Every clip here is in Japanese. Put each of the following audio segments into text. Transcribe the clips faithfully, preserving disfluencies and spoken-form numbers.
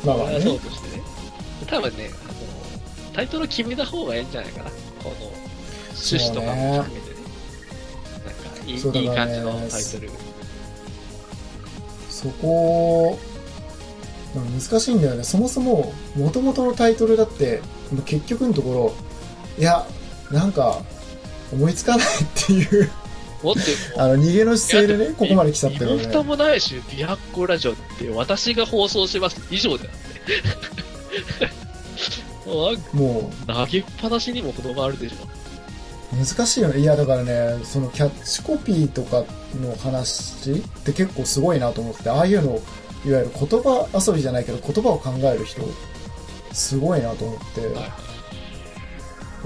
まあまあね。 そうとしてね。多分ね、あの、タイトル決めた方がいいんじゃないかな。この、趣旨とかも含めてね。なんかいい、 そうだいいからね感じのタイトル。 そこ、難しいんだよね。そもそも、元々のタイトルだって、結局のところ、いや、なんか、思いつかないっていう、 もっとあの、逃げの姿勢でね、ここまで来ちゃってるよね。 身も蓋もないし、ビハッコラジオって私が放送します以上だよね。もう、投げっぱなしにも程があるでしょ。 難しいよね。いや、だからね、そのキャッチコピーとかの話って結構すごいなと思って、ああいうの、いわゆる言葉遊びじゃないけど、言葉を考える人、すごいなと思って、はい、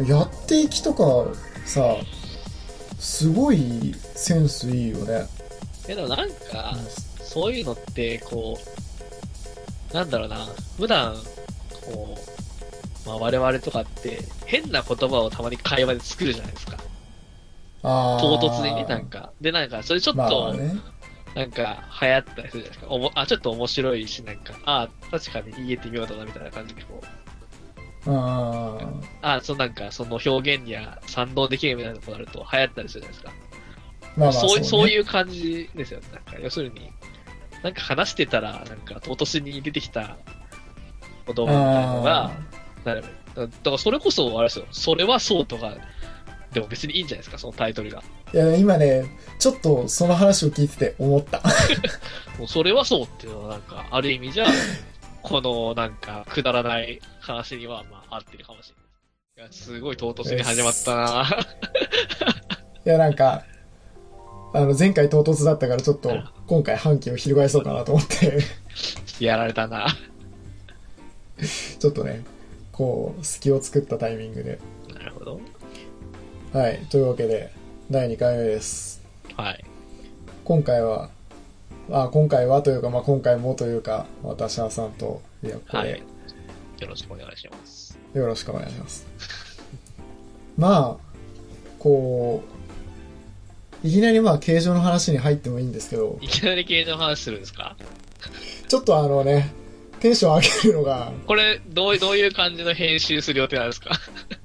やっていきとかさ、すごいセンスいいよね。 けどなんか、うん、そういうのって、こう、なんだろうな、普段、こう、まあ、我々とかって、変な言葉をたまに会話で作るじゃないですか。 あ唐突にね、なんか。で、なんか、それちょっと、まあね、なんか、流行ったりするじゃないですか。おもあ、ちょっと面白いし、なんか、ああ、確かに言えてみようだな、みたいな感じで、こう。 あああ、そうなんか、その表現には賛同できるみたいなことになると流行ったりするじゃないですか。 まあまあそう、 ね、 そういう感じですよね。なんか、要するに、なんか話してたら、なんか、唐突に出てきた言葉みたいなのが、なるだからそれこそ、あれですよ、それはそうとか、でも別にいいんじゃないですか、そのタイトルが。 いや、今ね、ちょっとその話を聞いてて思った。 もうそれはそうっていうのはなんか、ある意味じゃ、このなんか、くだらない話には、まあ、合ってるかもしれない。いや、すごい唐突に始まったな。 いや、なんか、あの、前回唐突だったからちょっと、今回反旗を翻そうかなと思って。 やられたな。 ちょっとね、こう、隙を作ったタイミングで。 なるほど。 はい。というわけで、だいにかいめです。 はい。 今回は、あ、今回はというか、まあ、今回もというか、私はさんと、いや、これ、はい、 よろしくお願いします。 よろしくお願いします。まあ、こう、いきなりまあ、形状の話に入ってもいいんですけど。 いきなり形状の話するんですか？ ちょっとあのね、テンション上げるのが。 これ、どう、どういう感じの編集する予定なんですか？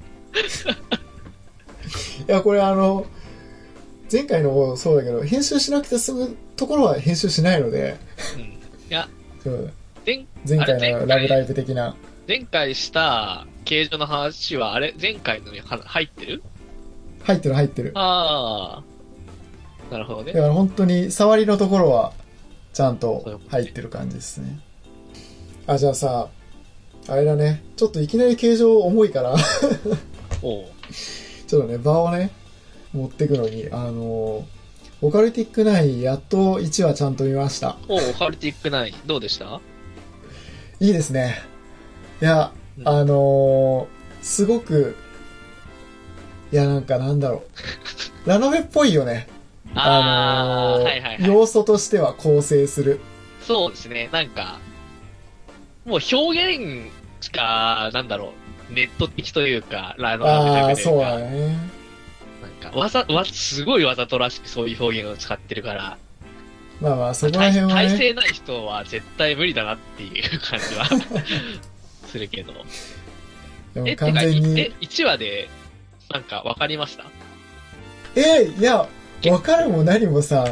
いや、これあの、前回のもそうだけど、編集しなくて済むところは編集しないので。 うん。いや、 そう前, 前回のラブライブ的な。 前回した形状の話は、あれ前回のに入ってる？ 入ってる入ってる。 ああ。なるほどね。 だから本当に触りのところは、ちゃんと入ってる感じですね。あ、じゃあさ、あれだね。ちょっといきなり形状重いから。 おう。 ちょっとね、場をね、持ってくのに、あの、オカルティックナイン、やっといちわちゃんと見ました。 おう、オカルティックナイン、どうでした？ いいですね。いや、うん、あのー、すごく、いや、なんかなんだろう。ラノベっぽいよね。 あのー、はいはいはい。 要素としては構成する。 そうですね、なんか、もう表現しか、なんだろう、ネット的というか、ラノベというか。 ああ、そうだね。 なんか、わざ、わ、すごいわざとらしくそういう表現を使ってるから、 まあまあ、そこら辺はね。 体制ない人は絶対無理だなっていう感じはするけど。 でも完全に。 え、いちわで、なんか分かりました？ え、いや、分かるも何もさ、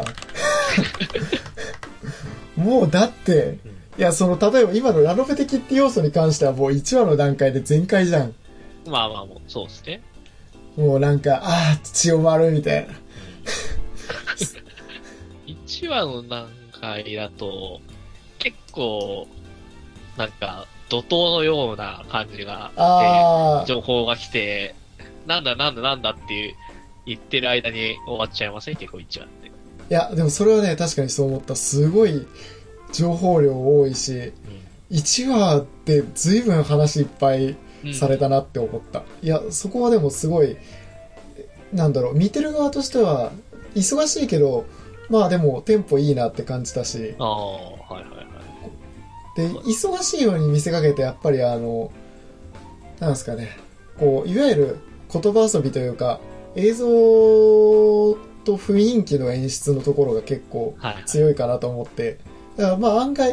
もうだって、いや、その、例えば今のラノベ的って要素に関してはもういちわの段階で全開じゃん。 まあまあもう、そうですね。 もうなんか、ああ、千代丸みたいな。 いちわの段階だと、結構、なんか、怒涛のような感じがあって、情報が来て、なんだなんだなんだっていう言ってる間に終わっちゃいません？結構いちわって。いや、でもそれはね、確かにそう思った。すごい情報量多いし、うん、いちわって随分話いっぱいされたなって思った。うん、いや、そこはでもすごい、なんだろう、見てる側としては、忙しいけど、まあでもテンポいいなって感じたし。 ああ、はいはいはい。 で、忙しいように見せかけて、やっぱりあの、なんですかね、こう、いわゆる言葉遊びというか、映像と雰囲気の演出のところが結構強いかなと思って、だからまあ案外、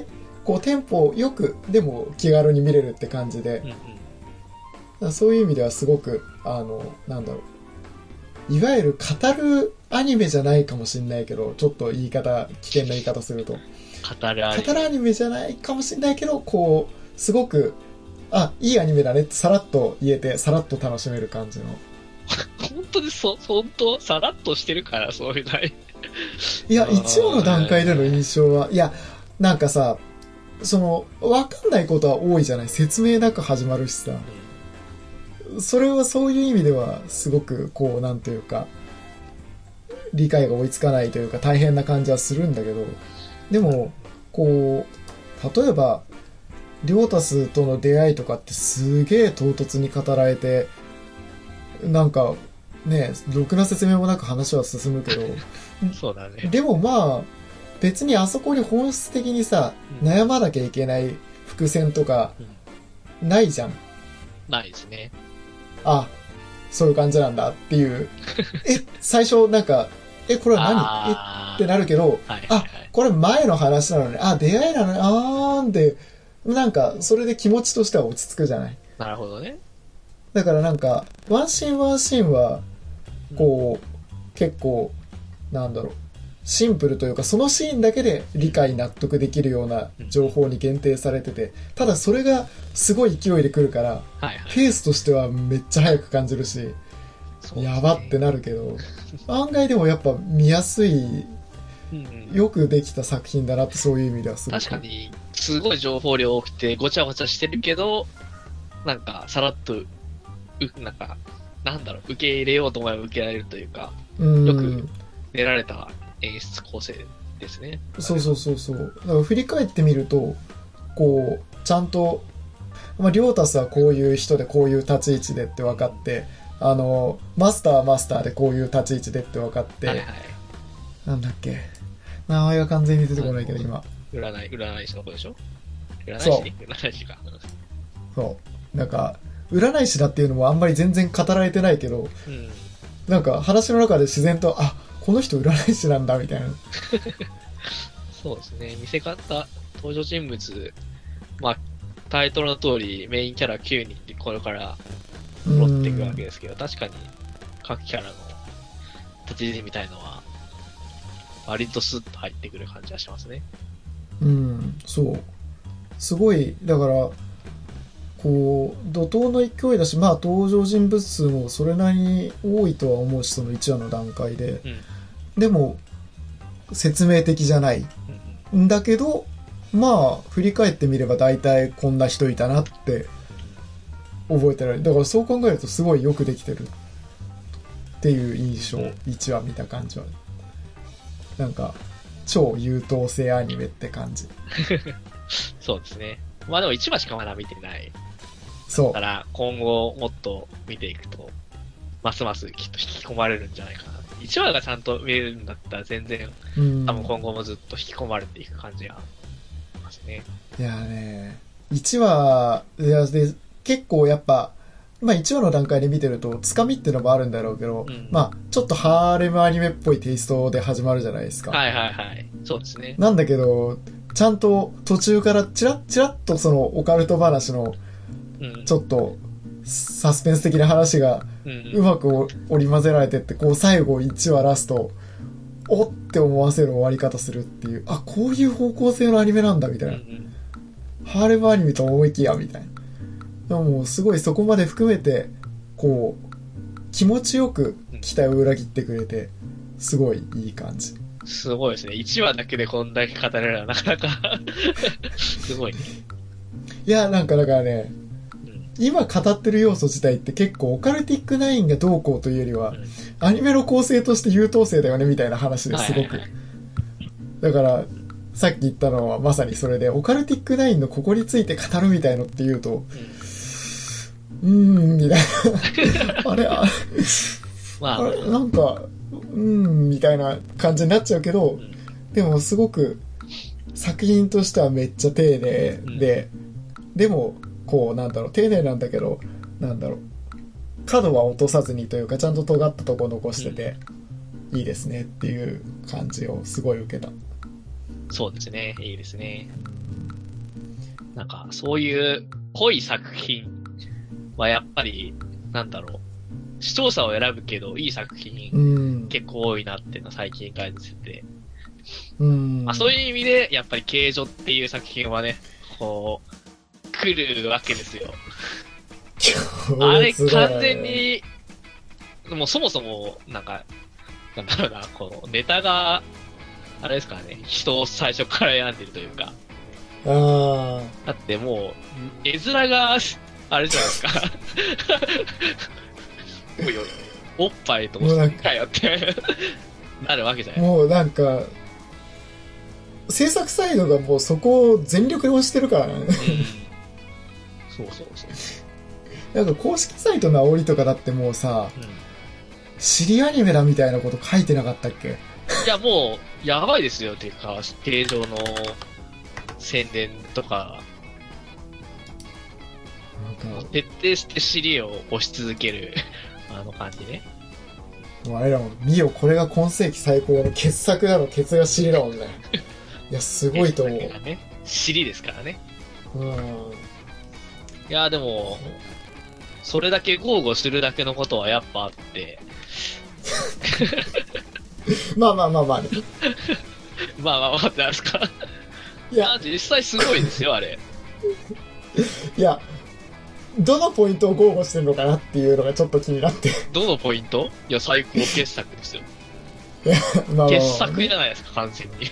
こうテンポよくでも気軽に見れるって感じで、うんうん、そういう意味ではすごくあのなんだろう、いわゆる語るアニメじゃないかもしれないけど、ちょっと言い方危険な言い方すると語るアニメ、 語るアニメじゃないかもしれないけど、こうすごくあいいアニメだねってさらっと言えてさらっと楽しめる感じの本当にそ本当さらっとしてるからそういうないいやいちわの段階での印象はいやなんかさ、その分かんないことは多いじゃない、説明なく始まるしさ、うん、それはそういう意味ではすごくこうなんというか理解が追いつかないというか大変な感じはするんだけど、でもこう例えばリョータスとの出会いとかってすげえ唐突に語られて、なんかねろくな説明もなく話は進むけどそうだね。 でもまあ別にあそこに本質的にさ、うん、悩まなきゃいけない伏線とかないじゃん、うん、 ないですね。 あ、そういう感じなんだっていうえ最初なんかえこれは何えってなるけど、はいはいはい、あこれ前の話なのね、あ出会いなのね、あーんってなんかそれで気持ちとしては落ち着くじゃない。 なるほどね。 だからなんかワンシーンワンシーンはこう、うん、結構なんだろうシンプルというかそのシーンだけで理解納得できるような情報に限定されてて、ただそれがすごい勢いで来るから、はいはい、ペースとしてはめっちゃ速く感じるし、ね、やばってなるけど案外でもやっぱ見やすいよくできた作品だなってそういう意味ではすごく。 確かにすごい情報量多くてごちゃごちゃしてるけどなんかさらっとなんかなんだろう受け入れようと思えば受けられるというか、うんよく練られた演出構成ですね。 そうそうそうそう。だから振り返ってみるとこうちゃんと、まあ、リョータスはこういう人でこういう立ち位置でって分かって、あのマスターはマスターでこういう立ち位置でって分かって、はいはい、なんだっけ名前が完全に出てこないけど今占い占い師の子でしょ。占い師占い師か。 そうなんか占い師だっていうのもあんまり全然語られてないけど、うん、なんか話の中で自然とあこの人占い師なんだみたいなそうですね。見せ方登場人物まあタイトルの通りメインキャラきゅうにんでこれから戻っていくわけですけど、確かに各キャラの立ち位置みたいのは割とスッと入ってくる感じがしますね。 うんそうすごいだからこう怒涛の勢いだし、まあ登場人物数もそれなりに多いとは思うしそのいちわの段階で、うん、でも説明的じゃない、うん、んだけどまあ振り返ってみれば大体こんな人いたなって覚えてられる。だからそう考えるとすごいよくできてるっていう印象、うん、いちわ見た感じはなんか超優等生アニメって感じそうですね。まあでもいちわしかまだ見てないそうだから今後もっと見ていくとますますきっと引き込まれるんじゃないかな。いちわがちゃんと見えるんだったら全然多分今後もずっと引き込まれていく感じがしますね。 いやねいちわいやで結構やっぱまあいちわの段階で見てるとつかみっていうのもあるんだろうけど、うん、まあちょっとハーレムアニメっぽいテイストで始まるじゃないですか。 はいはいはいそうですね。 なんだけどちゃんと途中からチラッチラッとそのオカルト話のちょっとサスペンス的な話がうまく織り交ぜられてってこう最後いちわラストおって思わせる終わり方するっていう、あこういう方向性のアニメなんだみたいな、ハーレムアニメと思いきやみたいな。でももうすごいそこまで含めてこう気持ちよく期待を裏切ってくれてすごいいい感じ。 すごいですね。いちわだけでこんだけ語れるのはなかなかすごいね。 いやなんかだからね、うん、今語ってる要素自体って結構オカルティックナインがどうこうというよりは、うん、アニメの構成として優等生だよねみたいな話ですごく、はいはいはい、だからさっき言ったのはまさにそれでオカルティックナインのここについて語るみたいのって言うと、うん、うーんみたいなあれあれ、まあ、あれなんかうーんみたいな感じになっちゃうけど、うん、でもすごく作品としてはめっちゃ丁寧で、うん、でもこうなんだろう丁寧なんだけどなんだろう角は落とさずにというかちゃんと尖ったとこ残してて、うん、いいですねっていう感じをすごい受けた。 そうですねいいですね。 なんか、そういう濃い作品はやっぱり、なんだろう、視聴者を選ぶけど、いい作品、 うん。 結構多いなっていうのは最近感じてて。 うん。 まあ、そういう意味で、やっぱり形状っていう作品はね、こう、来るわけですよ。あれ、完全に、もうそもそも、なんか、なんだろうな、このネタが、あれですからね、人を最初から選んでるというか。 ああ。 だってもう、絵面が、あれじゃないですか。おいおい、おっぱいとかよってなるわけじゃないですか。 もうなんか、制作サイドがもうそこを全力で押してるからね。うん、 そうそうそう。 なんか公式サイトの煽りとかだってもうさ、うん、シリアニメだみたいなこと書いてなかったっけ？ いやもう、やばいですよっていうか、形状の宣伝とか、なんか徹底してシリを押し続けるあの感じね。 もうあれだもん、見よ、これが今世紀最高の傑作だろ、ケツがシリだもんね。いや、すごいと思う。 ね、シリですからね。 うん。 いや、でも、それだけ豪語するだけのことはやっぱあって。 まあまあまあまあね。 まあまあまあってなんですか。いや、実際すごいですよ、あれ。 いや、どのポイントを豪語してるのかなっていうのがちょっと気になって。 どのポイント？いや、最高傑作ですよ。 いや、まあまあまあ、 傑作じゃないですか、完全に。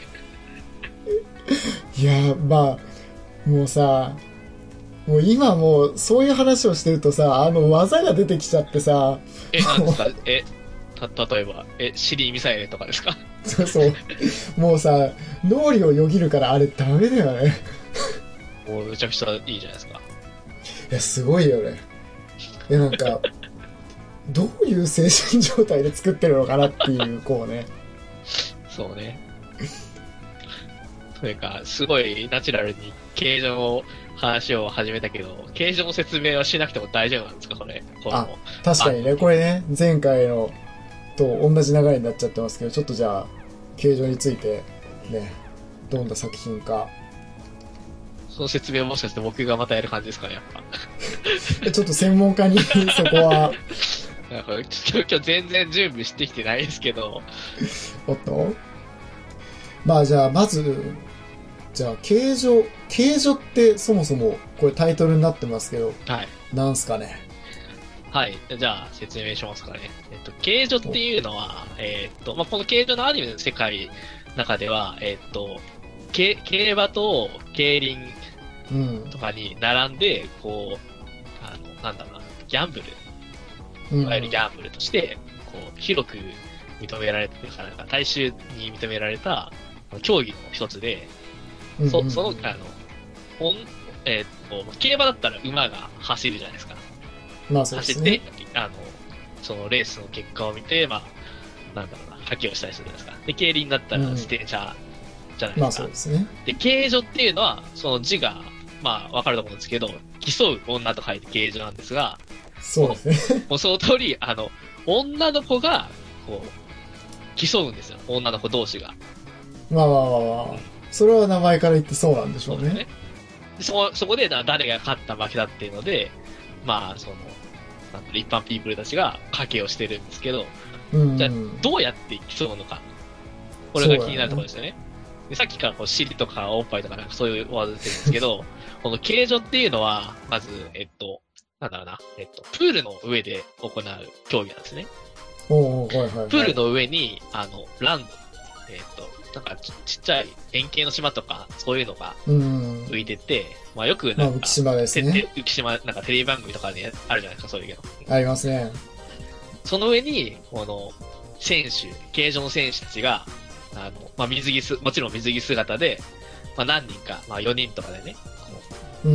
いや、まあ、もうさ、もう今もうそういう話をしてるとさ、あの技が出てきちゃってさ。 え、なんですかえ、た、例えば、え、シリミサイルとかですか？ そうそう。もうさ、脳裏をよぎるからあれダメだよね。 もうめちゃくちゃいいじゃないですか。 いや、すごいよね。いや、なんか、どういう精神状態で作ってるのかなっていう、こうね。 そうね。というか、すごいナチュラルに形状の話を始めたけど、形状の説明はしなくても大丈夫なんですか、これ。こあ、確かにね、これね、前回のと同じ流れになっちゃってますけど、ちょっとじゃあ、形状について、ね、どんな作品か。 その説明をもしかして僕がまたやる感じですかね、やっぱ。ちょっと専門家にそこは。 なんか今日全然準備してきてないですけど。 おっとまあじゃあ、まず、じゃあ、形状、形状ってそもそも、これタイトルになってますけど、 はい。 なんすかね。 はい。じゃあ、説明しますかね。えっと、形状っていうのは、えっと、まあ、この形状のアニメの世界の中では、えっと、競馬と競輪とかに並んで、うん、こう、あの、なんだろうな、ギャンブル、いわゆるギャンブルとして、こう、広く認められてるから、大衆に認められた競技の一つで、うんうん、そ、その、あの、ほん、えー、っと、競馬だったら馬が走るじゃないですか。 まあそうですね。 走って、あの、そのレースの結果を見て、まあ、なんだろうな、発揮をしたりするじゃないですか。で、競輪だったら自転車じゃないですか。うん、まあそうですね。 で、形状っていうのは、その字が、まあ、わかると思うんですけど、競う女と書いて形状なんですが、 そうですね。 もうその通り、あの、女の子が、こう、競うんですよ。女の子同士が。 まあまあまあまあ。それは名前から言ってそうなんでしょうね。そうですね。 そ、そこで誰が勝った負けだっていうので、まあ、その、なんて一般ピープルたちが賭けをしてるんですけど、うん、じゃあ、どうやって競うのか。これが気になるところですよね。でさっきからこう、尻とかおっぱいとかなんかそういうワード出てるんですけど、この形状っていうのは、まず、えっと、なんだろうな、えっと、プールの上で行う競技なんですね。 おー、はいはいはい。 プールの上に、あの、ランド、えっと、なんかち、ちっちゃい円形の島とか、そういうのが浮いてて、まあよくなんか、まあ、 浮島ですね。 浮島、なんかテレビ番組とかであるじゃないですか、そういうの。ありますね。 その上に、この、選手、形状の選手たちが、あの、まあ水着す、もちろん水着姿で、まあ何人か、まあよにんとかでね、 うん。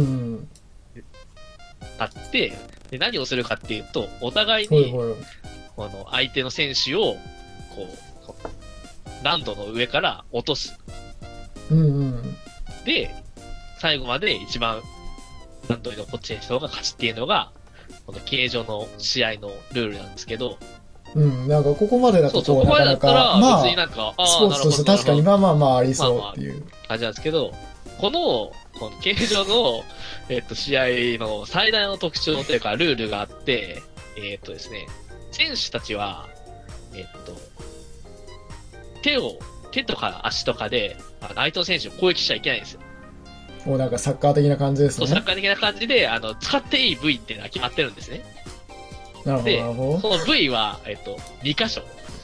立って、で、何をするかっていうと、お互いに、ほいほいこの相手の選手を、こう、ランドの上から落とす。 うんうん。 で、最後まで一番ランドに残っちゃう人が勝ちっていうのが、この形状の試合のルールなんですけど。 うん、なんかここまでだとそうそう、ここまでだったら、別になんか、 まあ、スポーツとして確かにまあまあまあありそうっていう。 まあまあ、感じなんですけど、このこの形状の、えっと、試合の最大の特徴というか、ルールがあって、えっとですね、選手たちは、えっと、手を、手とか足とかで、相手の選手を攻撃しちゃいけないんですよ。 もうなんかサッカー的な感じですね。 そう、サッカー的な感じで、あの、使っていい部位っていうのは決まってるんですね。 なるほど、なるほど。 その部位は、えっと、に箇所。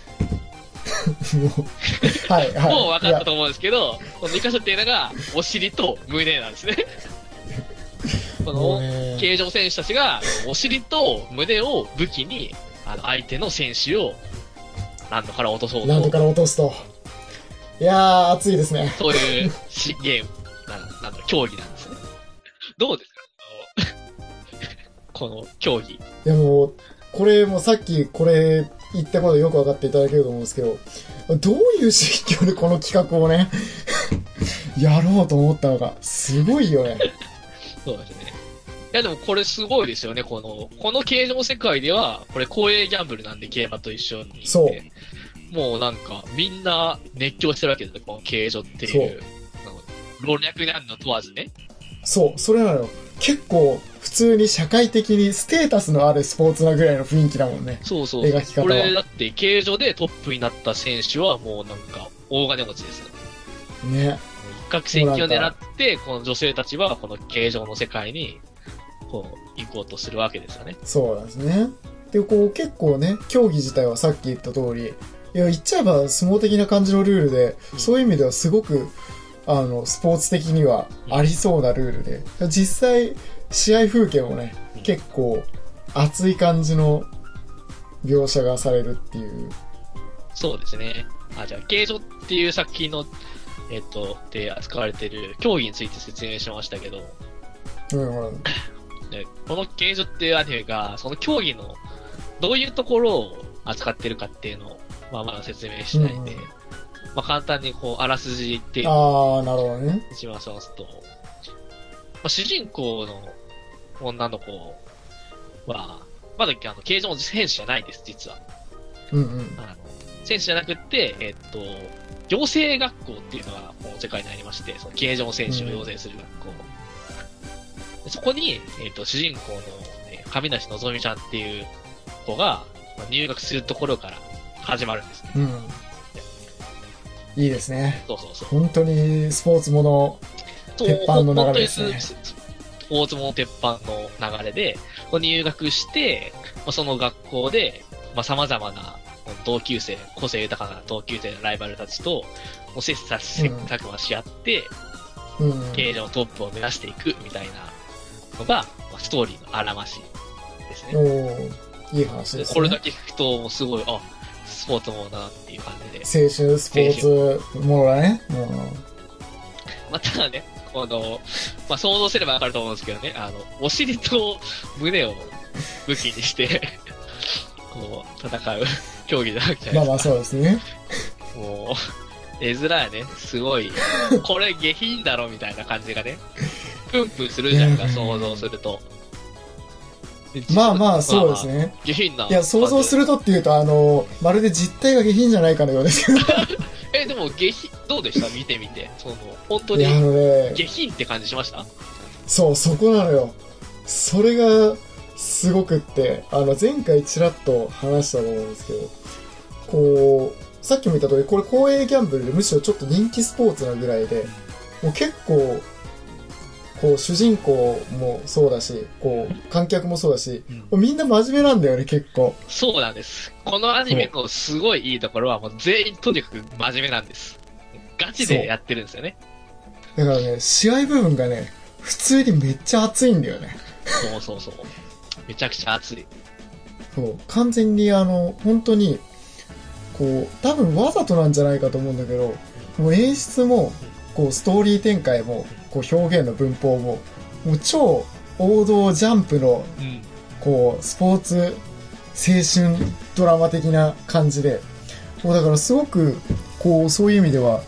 はいはい。 もう分かったと思うんですけど、このに箇所っていうのが、お尻と胸なんですね。この、形状選手たちが、お尻と胸を武器に、あの、相手の選手を、ランドから落とそうと。 ランドから落とすと。いやー、熱いですね。 そういうしゲーム、ななんだ、競技なんですね。どうですかこの競技。 いやもう、これもさっきこれ言ったことよく分かっていただけると思うんですけど、どういう心境でこの企画をね、やろうと思ったのか、すごいよね。 そうですね。いやでもこれすごいですよね、この、この形状世界では、これ公営ギャンブルなんで競馬と一緒に。 そう。 もうなんか、みんな熱狂してるわけですよ、この形状っていう。老若男女問わずね。 そう、それなのよ。結構、普通に社会的にステータスのあるスポーツなぐらいの雰囲気だもんね。 そうそう。 描き方は。 これだって形状でトップになった選手はもうなんか、大金持ちですよね。 ね。 一攫千金を狙って、この女性たちはこの形状の世界に、こう、行こうとするわけですよね。 そうなんですね。で、こう結構ね、競技自体はさっき言った通り、いや、言っちゃえば相撲的な感じのルールで、うん、そういう意味ではすごく、あの、スポーツ的にはありそうなルールで、うん、実際、試合風景もね、うん、結構熱い感じの描写がされるっていう。 そうですね。あ、じゃあ、形状っていう作品の、えっと、で扱われている競技について説明しましたけど、 うんうん、 でこの形状っていうアニメが、その競技のどういうところを扱ってるかっていうのを、まあまだ説明しないんで、うん、まあ簡単にこう、あらすじっていうのを、ああ、なるほどね。 しますと、まあ、主人公の女の子は、まだあの、形状の選手じゃないです、実は。 うんうん。 あの、選手じゃなくって、えっと、養成学校っていうのがこの世界にありまして、その形状選手を養成する学校。うん、そこに、えっと、主人公の、ね、上梨のぞみちゃんっていう子が入学するところから始まるんですね。 うん。いいですね。 そうそうそう。 本当にスポーツもの、鉄板の流れですね。 スポーツもの鉄板の流れで、入学して、その学校で、まあ、様々な同級生、個性豊かな同級生のライバルたちと、切磋琢磨し合って、うん、経営のトップを目指していくみたいなのが、まあ、ストーリーのあらましですね。 おー、いい話ですね。 これだけ聞くと、すごい、あ、スポーツものだなっていう感じで。 青春スポーツものだね。もうまあ、ただね、この、まあ、想像すればわかると思うんですけどね、あの、お尻と胸を武器にして、こう、戦う競技なわけじゃないですか。 まあまあそうですね。 もう、絵面やね、すごい、これ下品だろみたいな感じがね、プンプンするじゃんか、想像すると。 まあまあそうですね。 下品な。 いや、想像するとっていうと、あの、まるで実態が下品じゃないかのようですけど。 え、でも下品、どうでした見てみて。その、本当に、下品って感じしました？ そう、そこなのよ。それが、すごくって、あの、前回ちらっと話したと思うんですけど、こう、さっきも言った通り、これ公営ギャンブルでむしろちょっと人気スポーツなぐらいで、もう結構、こう、主人公もそうだし、こう、観客もそうだし、うん、みんな真面目なんだよね、結構。 そうなんです。このアニメのすごいいいところは、もう全員とにかく真面目なんです。ガチでやってるんですよね。 だからね、試合部分がね、普通にめっちゃ熱いんだよね。 そうそうそう。めちゃくちゃ熱い。 そう、完全にあの、本当に、こう、多分わざとなんじゃないかと思うんだけど、もう演出も、こう、ストーリー展開も、こう、表現の文法も、もう超王道ジャンプの、こう、スポーツ、青春ドラマ的な感じで、もうだからすごく、こう、そういう意味では、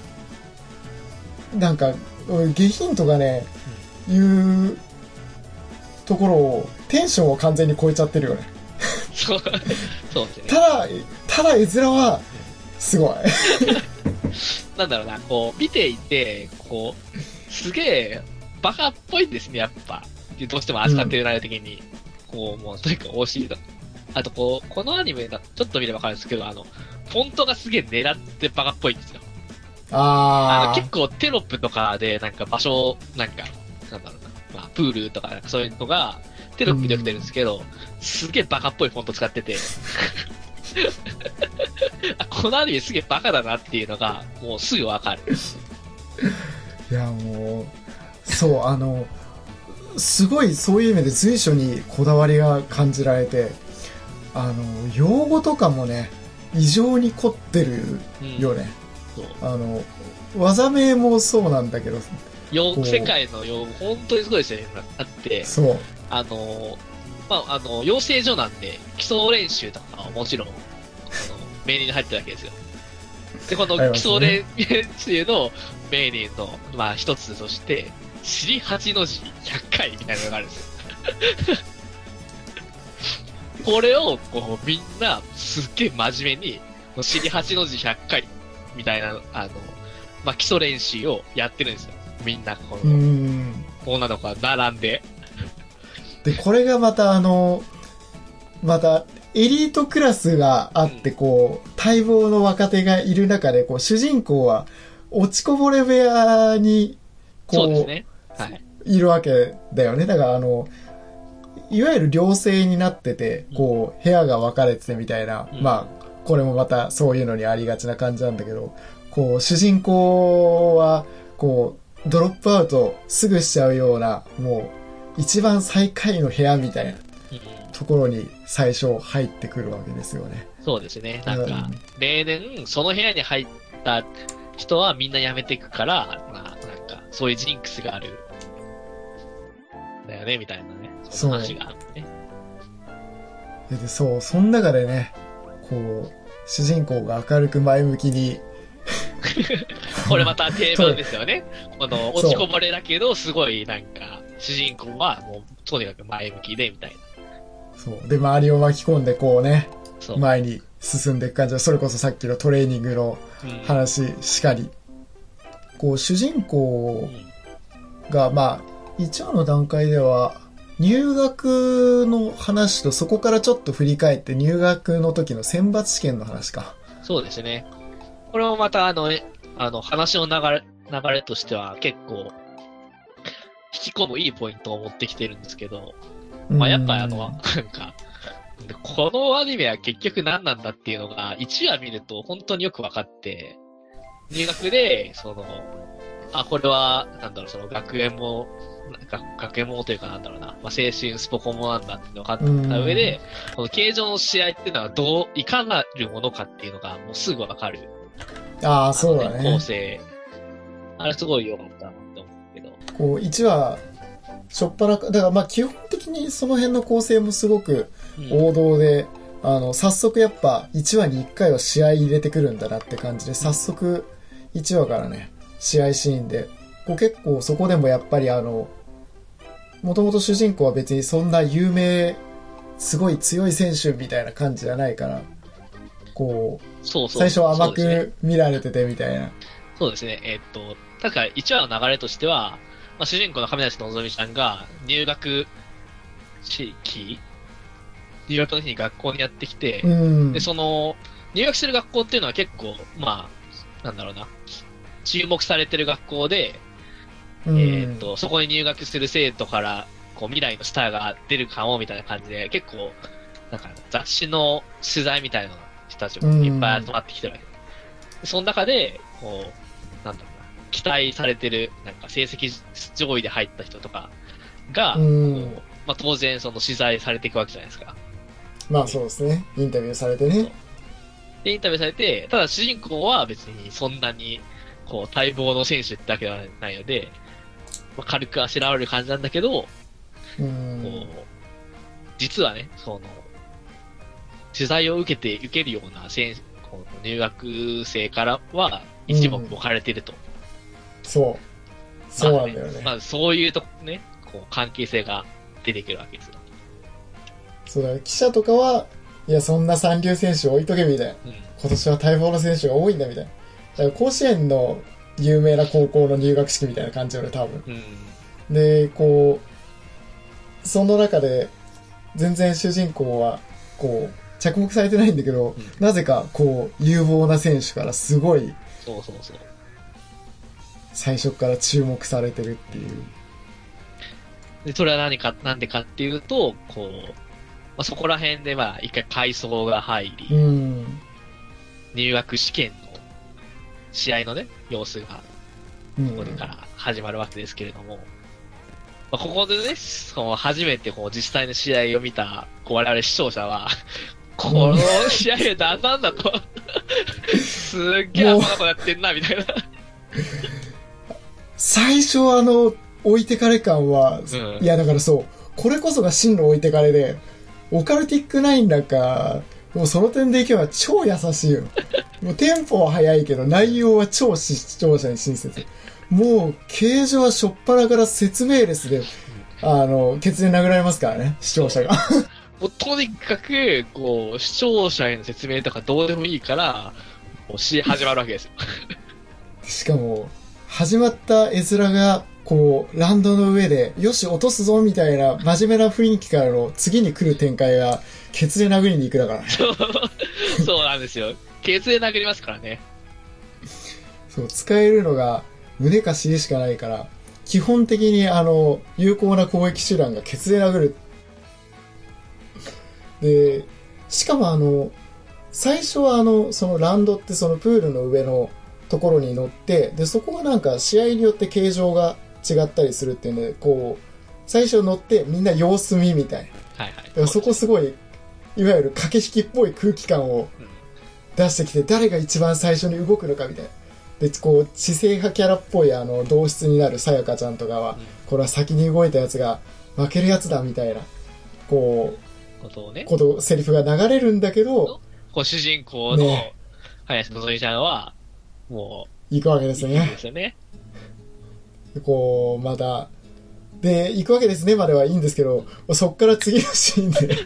なんか、下品とかね、いうところを、テンションを完全に超えちゃってるよね。 そう、そうですね。 ただ、ただ絵面は、すごい。 なんだろうな、こう、見ていて、こう、 すげえ、バカっぽいですね、やっぱ。どうしても扱ってる内容的に。うん、こう、もう、とにかく惜しいと。あと、こう、このアニメだ、ちょっと見ればわかるんですけど、あの、フォントがすげえ狙ってバカっぽいんですよ。 ああの、結構テロップとかで、なんか場所、なんか、なんだろうな、まあ、プールとか、なんかそういうのが、テロップできてるんですけど、うん、すげえバカっぽいフォント使ってて、このアニメすげえバカだなっていうのが、もうすぐわかる。 いや、もう、そう、あの、すごいそういう意味で随所にこだわりが感じられて、あの、用語とかもね、異常に凝ってるよね。うん、そうあの、技名もそうなんだけど、 世界の用語、本当にすごいですよね。あって、 そう。 あの、まあ、あの、養成所なんで、基礎練習とかはもちろん、あの、メニューに入ってるわけですよ。で、この基礎練習のメニューの、まあ、一つとして、尻八の字ひゃっかいみたいなのがあるんですよ。これを、こう、みんな、すっげえ真面目に、尻八の字ひゃっかいみたいな、あの、まあ、基礎練習をやってるんですよ。みんな、この、女の子が並んで。 で、これがまた、あの、また、エリートクラスがあって、こう、待望の若手がいる中で、こう、主人公は、落ちこぼれ部屋に、こう、 そうですね。はい。 いるわけだよね。だから、あの、いわゆる寮生になってて、こう、部屋が分かれててみたいな、うん、まあ、これもまたそういうのにありがちな感じなんだけど、こう、主人公は、こう、ドロップアウトすぐしちゃうような、もう、一番最下位の部屋みたいなところに最初入ってくるわけですよね。 そうですね。なんか、うん、例年、その部屋に入った人はみんな辞めていくから、まあ、なんか、そういうジンクスがある。だよね、みたいなね。その話があってね。 で、そう、その中でね、こう、主人公が明るく前向きに、 これまた定番ですよね。この、落ちこぼれだけど、すごいなんか、主人公はもう、とにかく前向きで、みたいな。 そう。で、周りを巻き込んで、こうね、前に進んでいく感じは、それこそさっきのトレーニングの話しかり。うん、こう、主人公が、まあ、いちわの段階では、入学の話とそこからちょっと振り返って入学の時の選抜試験の話か。 そうですね。これもまたあの、あの話の流れ、流れとしては結構引き込むいいポイントを持ってきてるんですけど、まあやっぱあの、なんか、このアニメは結局何なんだっていうのがいちわ見ると本当によく分かって、入学で、その、あ、これは、なんだろう、その学園も、学学園ものというかなんだろうな、まあ、青春スポコンもなんだっていうのが分かった上で、この形状の試合っていうのはどう、いかなるものかっていうのがもうすぐ分かる。 ああ、そうだね。 構成。あれすごい良かったなって思うけど。 こう、いちわ、しょっぱな、だからまあ基本的にその辺の構成もすごく王道で、うん、あの、早速やっぱいちわにいっかいは試合入れてくるんだなって感じで、早速いちわからね、試合シーンで、こう結構そこでもやっぱりあの、もともと主人公は別にそんな有名、すごい強い選手みたいな感じじゃないから、こう、 そうそう最初は甘く見られててみたいな。 そうですね。えー、っと、確かいちわの流れとしては、まあ、主人公の亀梨のぞみさんが入学地域入学の日に学校にやってきて、 うん、 で、その、入学してる学校っていうのは結構、まあ、なんだろうな、注目されてる学校で、うん、えー、っと、そこに入学する生徒から、こう、未来のスターが出るかも、みたいな感じで、結構、なんか、雑誌の取材みたいな人たちもいっぱい集まってきてるわけで、うん、その中で、こう、なんだろうな、期待されてる、なんか、成績上位で入った人とかが、うん、こうまあ、当然、その取材されていくわけじゃないですか。 まあ、そうですね。インタビューされてね。 で、インタビューされて、ただ主人公は別にそんなに、こう、待望の選手ってわけではないので、まあ、軽くあしらわれる感じなんだけど、 うんこう実はね、その、取材を受けて、受けるような選手、こう入学生からは一目置かれていると。うん、 そう。そうなんだよね。 まあ、ね、まあ、そういうとね、こう、関係性が出てくるわけですよ。 そうだね。記者とかは、いや、そんな三流選手置いとけみたいな。うん、今年は待望の選手が多いんだみたいな。だから甲子園の有名な高校の入学式みたいな感じよね、多分。 うん、 で、こう、その中で、全然主人公は、こう、着目されてないんだけど、うん、なぜか、こう、有望な選手からすごい、 そうそうそう。 最初から注目されてるっていう。 で、それは何か、なんでかっていうと、こう、まあ、そこら辺でまあ、一回階層が入り、 うん、 入学試験の試合のね、様子が、ここから始まるわけですけれども、うん、まあ、ここでね、その初めてこう実際の試合を見た、こう我々視聴者は、この試合で何なんだと、すっげえあんなことやってんな、みたいな。最初あの、置いてかれ感は、うん、いやだからそう、これこそが真の置いてかれで、オカルティックナインなんか、もうその点でいけば超優しいよ。もうテンポは速いけど内容は超視聴者に親切。もう形状はしょっぱなから説明レスで、あの、ケツで殴られますからね、視聴者が。 もうとにかく、こう、視聴者への説明とかどうでもいいから、もうし、始まるわけですよ。 しかも、始まった絵面が、こう、ランドの上で、よし、落とすぞ、みたいな、真面目な雰囲気からの、次に来る展開が、ケツで殴りに行くだからね。 そう、そうなんですよ。ケツで殴りますからね。 そう、使えるのが、胸か尻しかないから、基本的に、あの、有効な攻撃手段がケツで殴る。で、しかもあの、最初はあの、そのランドってそのプールの上のところに乗って、で、そこがなんか試合によって形状が違ったりするっていうので、こう、最初乗ってみんな様子見みたいな。はいはい。だからそこすごい、いわゆる駆け引きっぽい空気感を出してきて、誰が一番最初に動くのかみたいな。で、こう、知性派キャラっぽいあの、同室になるさやかちゃんとかは、うん、これは先に動いたやつが負けるやつだみたいな、こう、 ことをね、 こと、セリフが流れるんだけど、 こう主人公の林のぞみちゃんは、もう、行くわけですよね。 いいですよね。 こう、また、で、行くわけですねまではいいんですけど、そっから次のシーンで、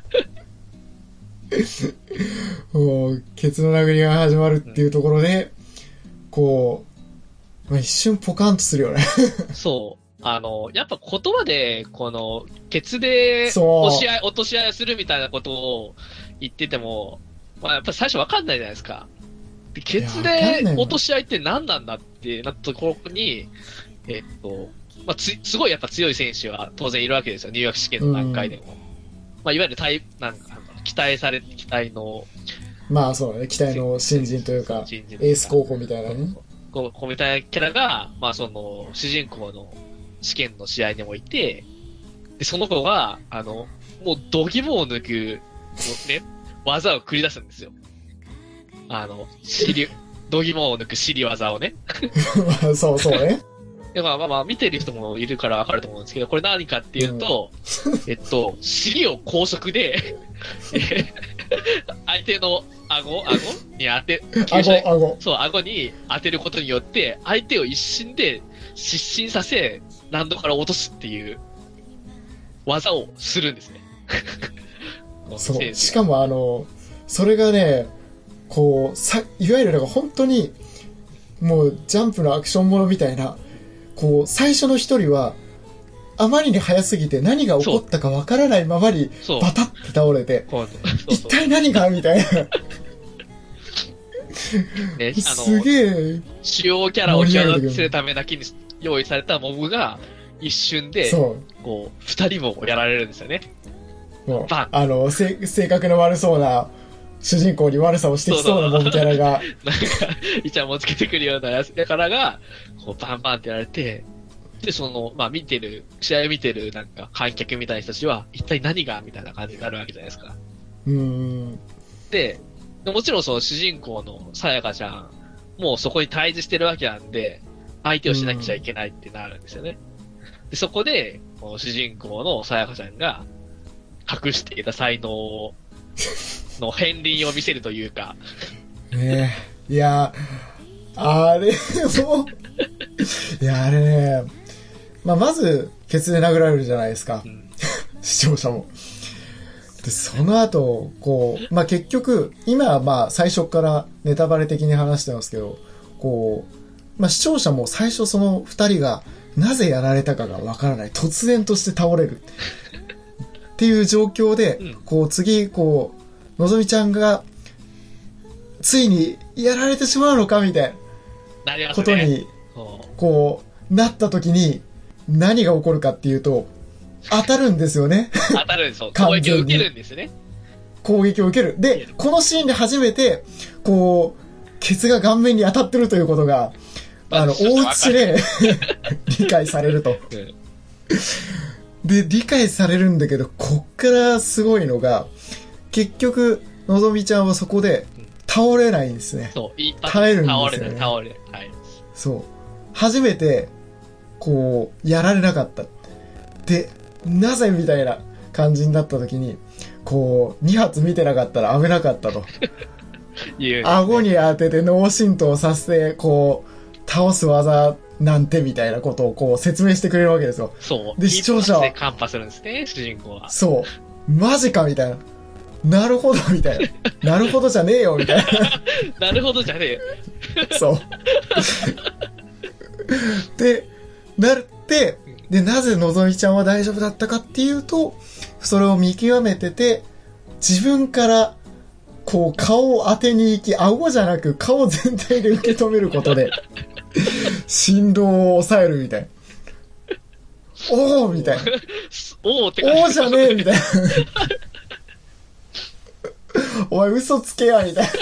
もう、ケツの殴りが始まるっていうところで、うん、こう、まあ、一瞬ポカンとするよね。 そう。あの、やっぱ言葉で、この、ケツで、落とし合い、落とし合いするみたいなことを言ってても、まあ、やっぱり最初わかんないじゃないですか。でケツで落とし合いって何なんだってなったところに、えっと、まあ、つ、すごいやっぱ強い選手は当然いるわけですよ。入学試験の段階でも。うん、まあ、いわゆる対、なんか、期待されて、期待の。 まあそうだね、期待の新人というか、エース候補みたいなね。 こう、みたいなキャラが、まあその、主人公の試験の試合にもいて、で、その子が、あの、もう、度肝を抜く、ね、技を繰り出すんですよ。あの、尻、度肝を抜く尻技をね。 そうそうね。 でまあまあまあ、見てる人もいるからわかると思うんですけど、これ何かっていうと、うん、えっと、尻を高速で、相手の顎顎に当て、 顎、顎。 そう、顎に当てることによって、相手を一瞬で失神させ、ランドから落とすっていう技をするんですね。 そう。しかもあの、それがね、こう、さ、いわゆるなんか本当に、もうジャンプのアクションものみたいな、こう、最初の一人は、あまりに早すぎて何が起こったかわからないままにバタッて倒れて、一体何がみたいな。 ね、あのすげえ。 主要キャラを際立てるためだけに用意されたモブが一瞬で、こう、二人もやられるんですよね。 もうあの、性格の悪そうな主人公に悪さをしてきそうなモブキャラが。 なんか、イチャモンつけてくるようなやつだからが、こう、バンバンってやられて、で、その、まあ、見てる、試合を見てる、なんか、観客みたいな人たちは、一体何がみたいな感じになるわけじゃないですか。 うーん。 で、もちろんその主人公のさやかちゃん、もうそこに対峙してるわけなんで、相手をしなくちゃいけないってなるんですよね。で、そこで、この主人公のさやかちゃんが、隠していた才能を、の片鱗を見せるというか。 ねえ。いや、あれも、いや、あれね、まあ、まず、ケツで殴られるじゃないですか。うん、視聴者も。で、その後、こう、まあ、結局、今はまあ、最初からネタバレ的に話してますけど、こう、 まあ視聴者も最初その二人がなぜやられたかがわからない。突然として倒れる。っていう状況で、うん、こう次、こう、のぞみちゃんが、ついにやられてしまうのかみたいなことに、こう、なった時に、何が起こるかっていうと、当たるんですよね。 当たるんですよ。攻撃を受けるんですね。 攻撃を受ける。で、このシーンで初めて、こう、ケツが顔面に当たってるということが、あの、お家で理解されると。で、理解されるんだけど、こっからすごいのが、結局、のぞみちゃんはそこで倒れないんですね。 そう、いい耐えるんですよね。 倒れる、倒れる。はい。 そう。初めて、こう、やられなかった。で、なぜみたいな感じになった時に、こう、に発見てなかったら危なかったと。ね、顎に当てて脳震盪させて、こう、倒す技なんてみたいなことをこう説明してくれるわけですよ。 そう。 で、視聴者は。 カンパするんですね、主人公は。 そう。マジかみたいな。なるほどみたいな。なるほどじゃねえよみたいな。 なるほどじゃねえよ。 そう。で、なって、で、なぜのぞみちゃんは大丈夫だったかっていうと、それを見極めてて、自分から、こう、顔を当てに行き、顎じゃなく顔全体で受け止めることで、振動を抑えるみたいな。おーみたいな。 おーっておーじゃねえみたいな。お前嘘つけやみたいな。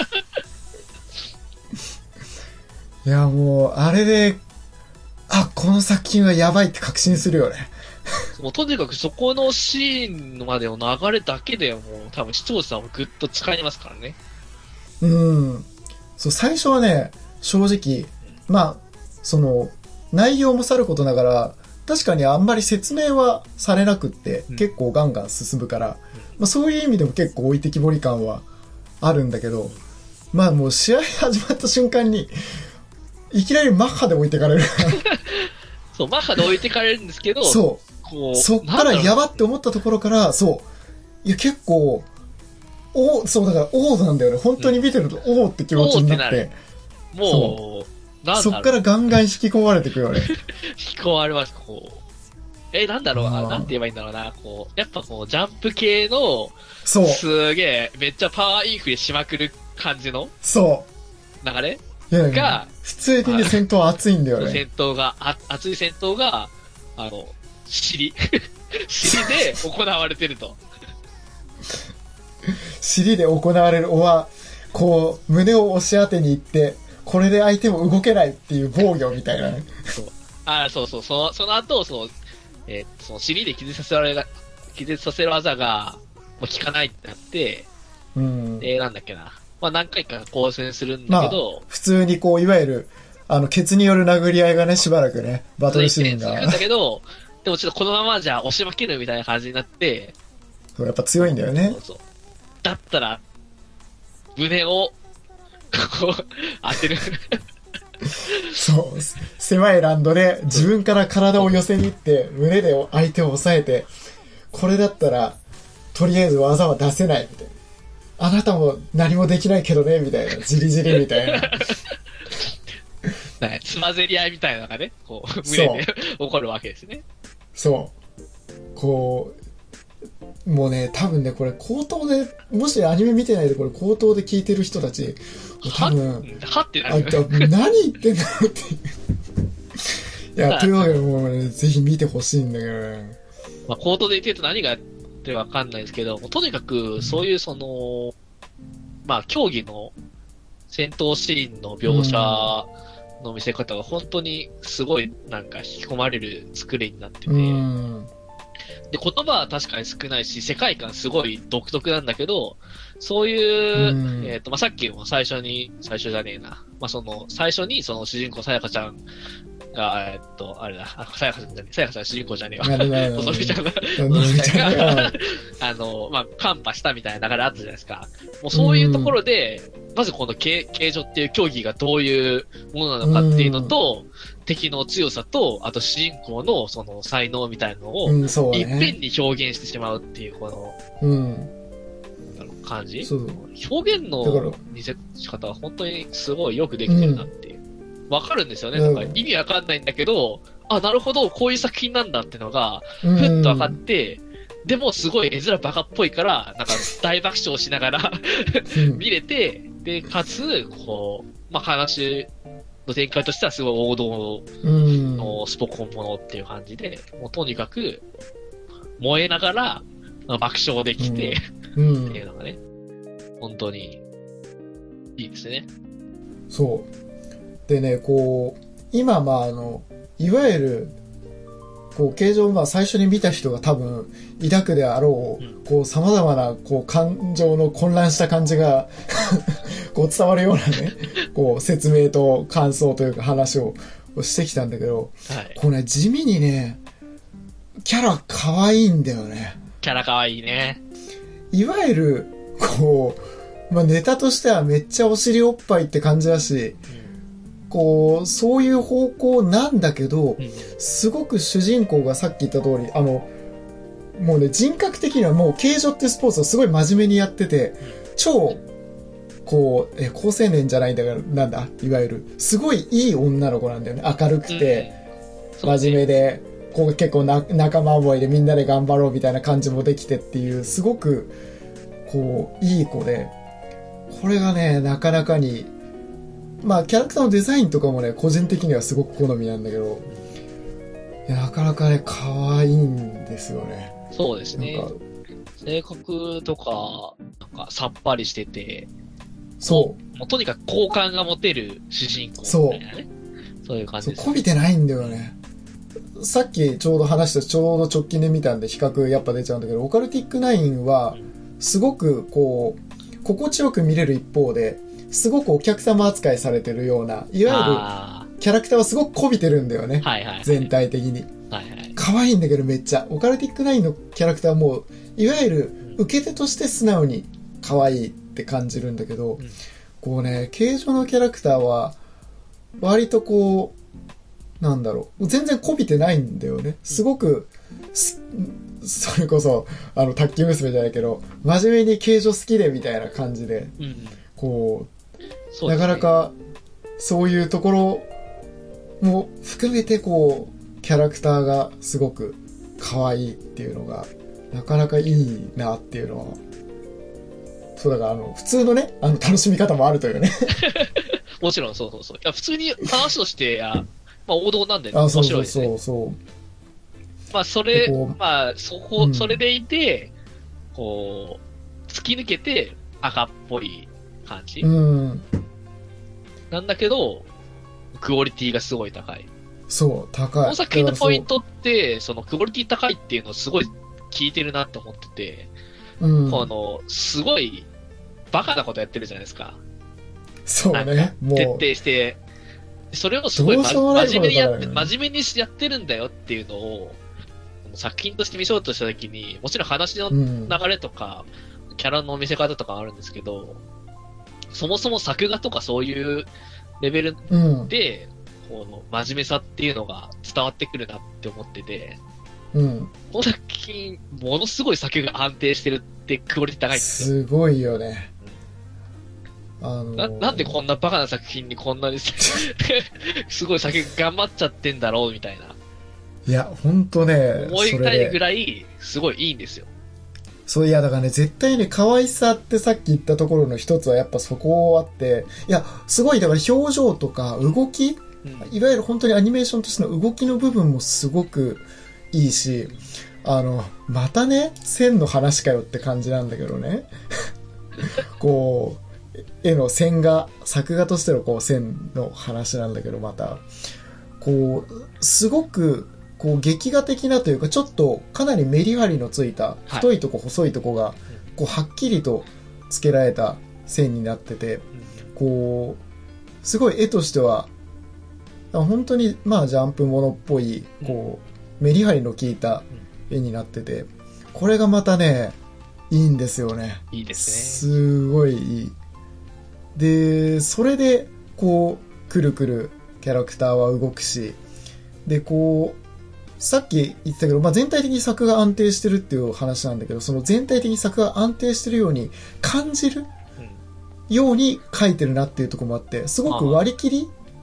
いや、もう、あれで、あ、この作品はやばいって確信するよね。 もうとにかくそこのシーンまでの流れだけでもう多分視聴者さんもぐっと使いますからね。 うん。そう、最初はね、正直、まあ、その、内容もさることながら、確かにあんまり説明はされなくって、うん、結構ガンガン進むから、うん、まあ、そういう意味でも結構置いてきぼり感はあるんだけど、まあもう試合始まった瞬間に、いきなりマッハで置いてかれる。 そう、マッハで置いてかれるんですけど、 そう。 こうそっからやばって思ったところから、そう。いや、結構、おそう、だから、おーなんだよね。本当に見てると、うん、おーって気持ちになって。 もう、なんだろう。 そっからガンガン引き込まれてくよね。 引き込まれます、こう。え、なんだろうな、なんて言えばいいんだろうな、こう、やっぱこう、ジャンプ系の、 そう。 すげえ、めっちゃパワーインフレしまくる感じの、 そう。 流れいやが、 普通に、ね、戦闘熱いんだよね。 戦闘が、あ熱い戦闘が、あの、尻。尻で行われてると。 尻で行われるおは、こう、胸を押し当てに行って、これで相手も動けないっていう防御みたいなね。 そう。あ、そうそう、その、その後、その、えー、その尻で気絶させられ、気絶させる技が、もう効かないってなって、 うん。 えー、なんだっけな。まあ何回か交戦するんだけど、まあ、 普通にこう、いわゆる、あの、ケツによる殴り合いがね、しばらくね、バトルシーンが。 続くんだけど、でもちょっとこのままじゃ押し負けるみたいな感じになって、 やっぱ強いんだよね。 そうそう。だったら、胸を、こう、当てる。 そう。狭いランドで自分から体を寄せに行って、胸で相手を押さえて、これだったら、とりあえず技は出せないみたいな。あなたも何もできないけどね、みたいな。じりじりみたいな。 つまぜり合いみたいなのがね、こう、胸で起こるわけですね。 そう。こう、もうね、多分ね、これ口頭で、もしアニメ見てないでこれ口頭で聞いてる人たち、多分、 はってなる。 あ、何言ってんだろうっていう。いや、というわけでもうね、ぜひ見てほしいんだけどね。 まあ、口頭で言ってると何がやってるかわかんないですけど、とにかく、そういうその、まあ、競技の戦闘シーンの描写の見せ方が本当にすごいなんか引き込まれる作りになってて、 うんで、言葉は確かに少ないし、世界観すごい独特なんだけど、そういう、うん、えっと、まあ、さっきも最初に、最初じゃねえな。まあ、その、最初にその主人公さやかちゃんが、えっと、あれだ、あ、さやかちゃんじゃねえ、さやかちゃん主人公じゃねえわ。のぞみちゃんが、のぞみちゃんが、あの、まあ、カンパしたみたいな流れあったじゃないですか。もうそういうところで、うん、まずこの形状っていう競技がどういうものなのかっていうのと、うん、敵の強さと、あと主人公のその才能みたいなのを、いっぺんに表現してしまうっていう、この、うん、感じそう表現の見せ方は本当にすごいよくできてるなっていう。うん、 わかるんですよね。なんか意味わかんないんだけど、あ、なるほど、こういう作品なんだってのが、ふっとわかって、うん、でもすごい絵面バカっぽいから、なんか大爆笑しながら見れて、で、かつ、こう、まあ、話の展開としてはすごい王道のスポコンものっていう感じで、もうとにかく、燃えながら爆笑できて、うん、っていうのがね、本当にいいですね。 そう。でね、こう、今、まあ、あの、いわゆる、こう、形状をまあ最初に見た人が多分抱くであろう、うん、こう、様々な、こう、感情の混乱した感じが、こう、伝わるようなね、こう、説明と感想というか話をしてきたんだけど、はい、こうね、地味にね、キャラ可愛いんだよね。 キャラ可愛いね。 いわゆる、こう、まあ、ネタとしてはめっちゃお尻おっぱいって感じだし、うん、こう、そういう方向なんだけど、うん、すごく主人公がさっき言った通り、あの、もうね、人格的にはもう形状ってスポーツをすごい真面目にやってて、うん、超、こう、え、高青年じゃないんだから、なんだ、いわゆる、すごいいい女の子なんだよね。明るくて、うん、真面目で、こう結構な仲間思いでみんなで頑張ろうみたいな感じもできてっていう、すごく、こう、いい子で、これがね、なかなかに、まあ、キャラクターのデザインとかもね、個人的にはすごく好みなんだけど、いやなかなかね、可愛いんですよね。 そうですね。性格とか、なんかさっぱりしてて、 そう。 もうとにかく好感が持てる主人公みたいなね。そう。そういう感じです、ね。 そう、こびてないんだよね。さっきちょうど話した、ちょうど直近で見たんで比較やっぱ出ちゃうんだけど、オカルティックナインは、すごくこう、心地よく見れる一方で、すごくお客様扱いされてるような、いわゆるキャラクターはすごくこびてるんだよね。 はいはいはい、 全体的に。 はいはい。 可愛いんだけどめっちゃ。オカルティックナインのキャラクターはもう、いわゆる受け手として素直に可愛いって感じるんだけど、うん、こうね、形状のキャラクターは、割とこう、なんだろう、全然こびてないんだよね。すごく、うん、それこそ、あの、卓球娘じゃないけど、真面目に形状好きでみたいな感じで、うん、こう、そうですね、なかなか、そういうところも含めて、こう、キャラクターがすごく可愛いっていうのが、なかなかいいなっていうのは、そうだから、あの、普通のね、あの、楽しみ方もあるというね。 もちろん、そうそうそう。いや、普通に話として、あまあ、王道なんで、ね、面白いですね。 そうそうそうそう。 まあ、それ、まあ、そこ、うん、それでいて、こう、突き抜けて赤っぽい感じ、うん、なんだけど、クオリティがすごい高い。 そう、高い。 この作品のポイントって、そのクオリティ高いっていうのをすごい効いてるなって思ってて、うん、この、すごい、バカなことやってるじゃないですか。 そうね。 もう。徹底して、それをすごい、ま、真面目にやって、真面目にやってるんだよっていうのを、作品として見せようとしたときに、もちろん話の流れとか、うん、キャラの見せ方とかあるんですけど、そもそも作画とかそういうレベルで、うん、この真面目さっていうのが伝わってくるなって思ってて、うん、この作品、ものすごい作画が安定してるってクオリティ高いんですよ。すごいよね。 あのー、な, なんでこんなバカな作品にこんなにすごい作画頑張っちゃってんだろうみたいな。 いや、ほんとね。 思いたいぐらい、すごいいいんですよ。 そういや、だからね、絶対ね、可愛さってさっき言ったところの一つはやっぱそこあって、いや、すごい、だから表情とか動き、うん、いわゆる本当にアニメーションとしての動きの部分もすごくいいし、あの、またね、線の話かよって感じなんだけどね。こう、絵の線画、作画としてのこう線の話なんだけど、また、こう、すごく、こう劇画的なというか、ちょっとかなりメリハリのついた、太いとこ細いとこが、こうはっきりとつけられた線になってて、こう、すごい絵としては、本当にまあジャンプものっぽい、こう、メリハリの効いた絵になってて、これがまたね、いいんですよね。 いいですね。 すごいいい。で、それで、こう、くるくるキャラクターは動くし、で、こう、さっき言ってたけど、まあ、全体的に作が安定してるっていう話なんだけど、その全体的に作が安定してるように感じるように描いてるなっていうところもあって、すごく割り切り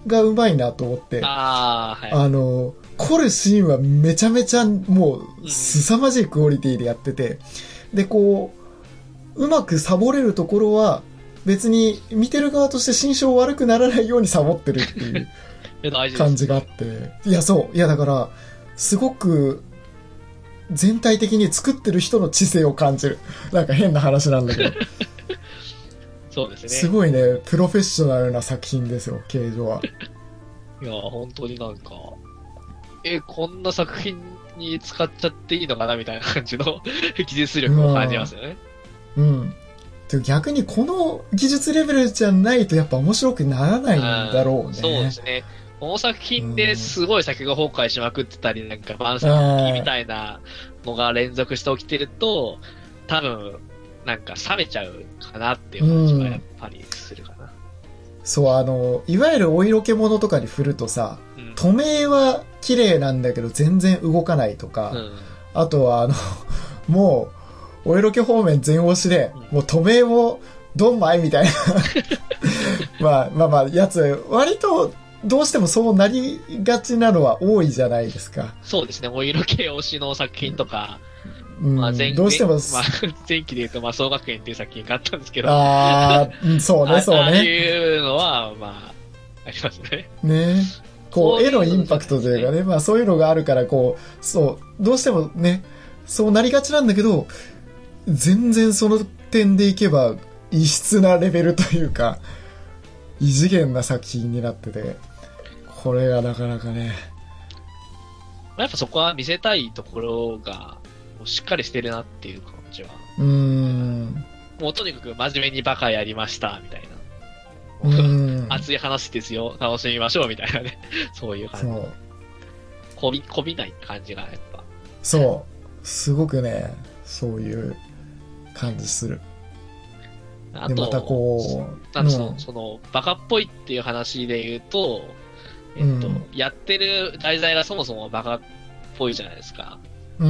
がうまいなと思って、 ああ、はい。 あの、凝るシーンはめちゃめちゃもう凄まじいクオリティでやってて、で、こう、うまくサボれるところは別に見てる側として心象悪くならないようにサボってるっていう感じがあって、いや、そう、いやだから、すごく全体的に作ってる人の知性を感じる。なんか変な話なんだけど。 そうですね。 すごいね、プロフェッショナルな作品ですよ、形状は。 いや、本当になんか、え、こんな作品に使っちゃっていいのかなみたいな感じの技術力を感じますよね。 うん。うん、でも逆にこの技術レベルじゃないとやっぱ面白くならないんだろうね。 そうですね。この作品ですごい作画崩壊しまくってたり、なんか晩作みたいなのが連続して起きてると、多分、なんか冷めちゃうかなっていう感じはやっぱりするかな。うん、 そう、あの、いわゆるお色気物とかに振るとさ、うん、透明は綺麗なんだけど全然動かないとか、うん、あとはあの、もう、お色気方面全押しで、うん、もう透明をドンマイみたいな、まあまあまあ、やつ、割と、どうしてもそうなりがちなのは多いじゃないですか。 そうですね、お色気推しの作品とか、 うん、まあ前どうしても、 まあ、前期で言うと、まあ、総学園っていう作品があったんですけど。 ああ、そうね、そうね。ああいうのは、まあ、ありますね。 ね。こう、絵のインパクトというかね、まあそういうのがあるから、こう、そう、どうしてもね、そうなりがちなんだけど、全然その点でいけば、異質なレベルというか、異次元な作品になってて、これがなかなかね。 やっぱそこは見せたいところが、しっかりしてるなっていう感じは。 うーん。 もうとにかく真面目にバカやりました、みたいな。うん。熱い話ですよ、楽しみましょう、みたいなね。そういう感じ。そう。こび、こびない感じがやっぱ。 そう。すごくね、そういう感じする。 あと、でまたこう、あの、うん、その、バカっぽいっていう話で言うと、えっと、うん、やってる題材がそもそもバカっぽいじゃないですか。 うん。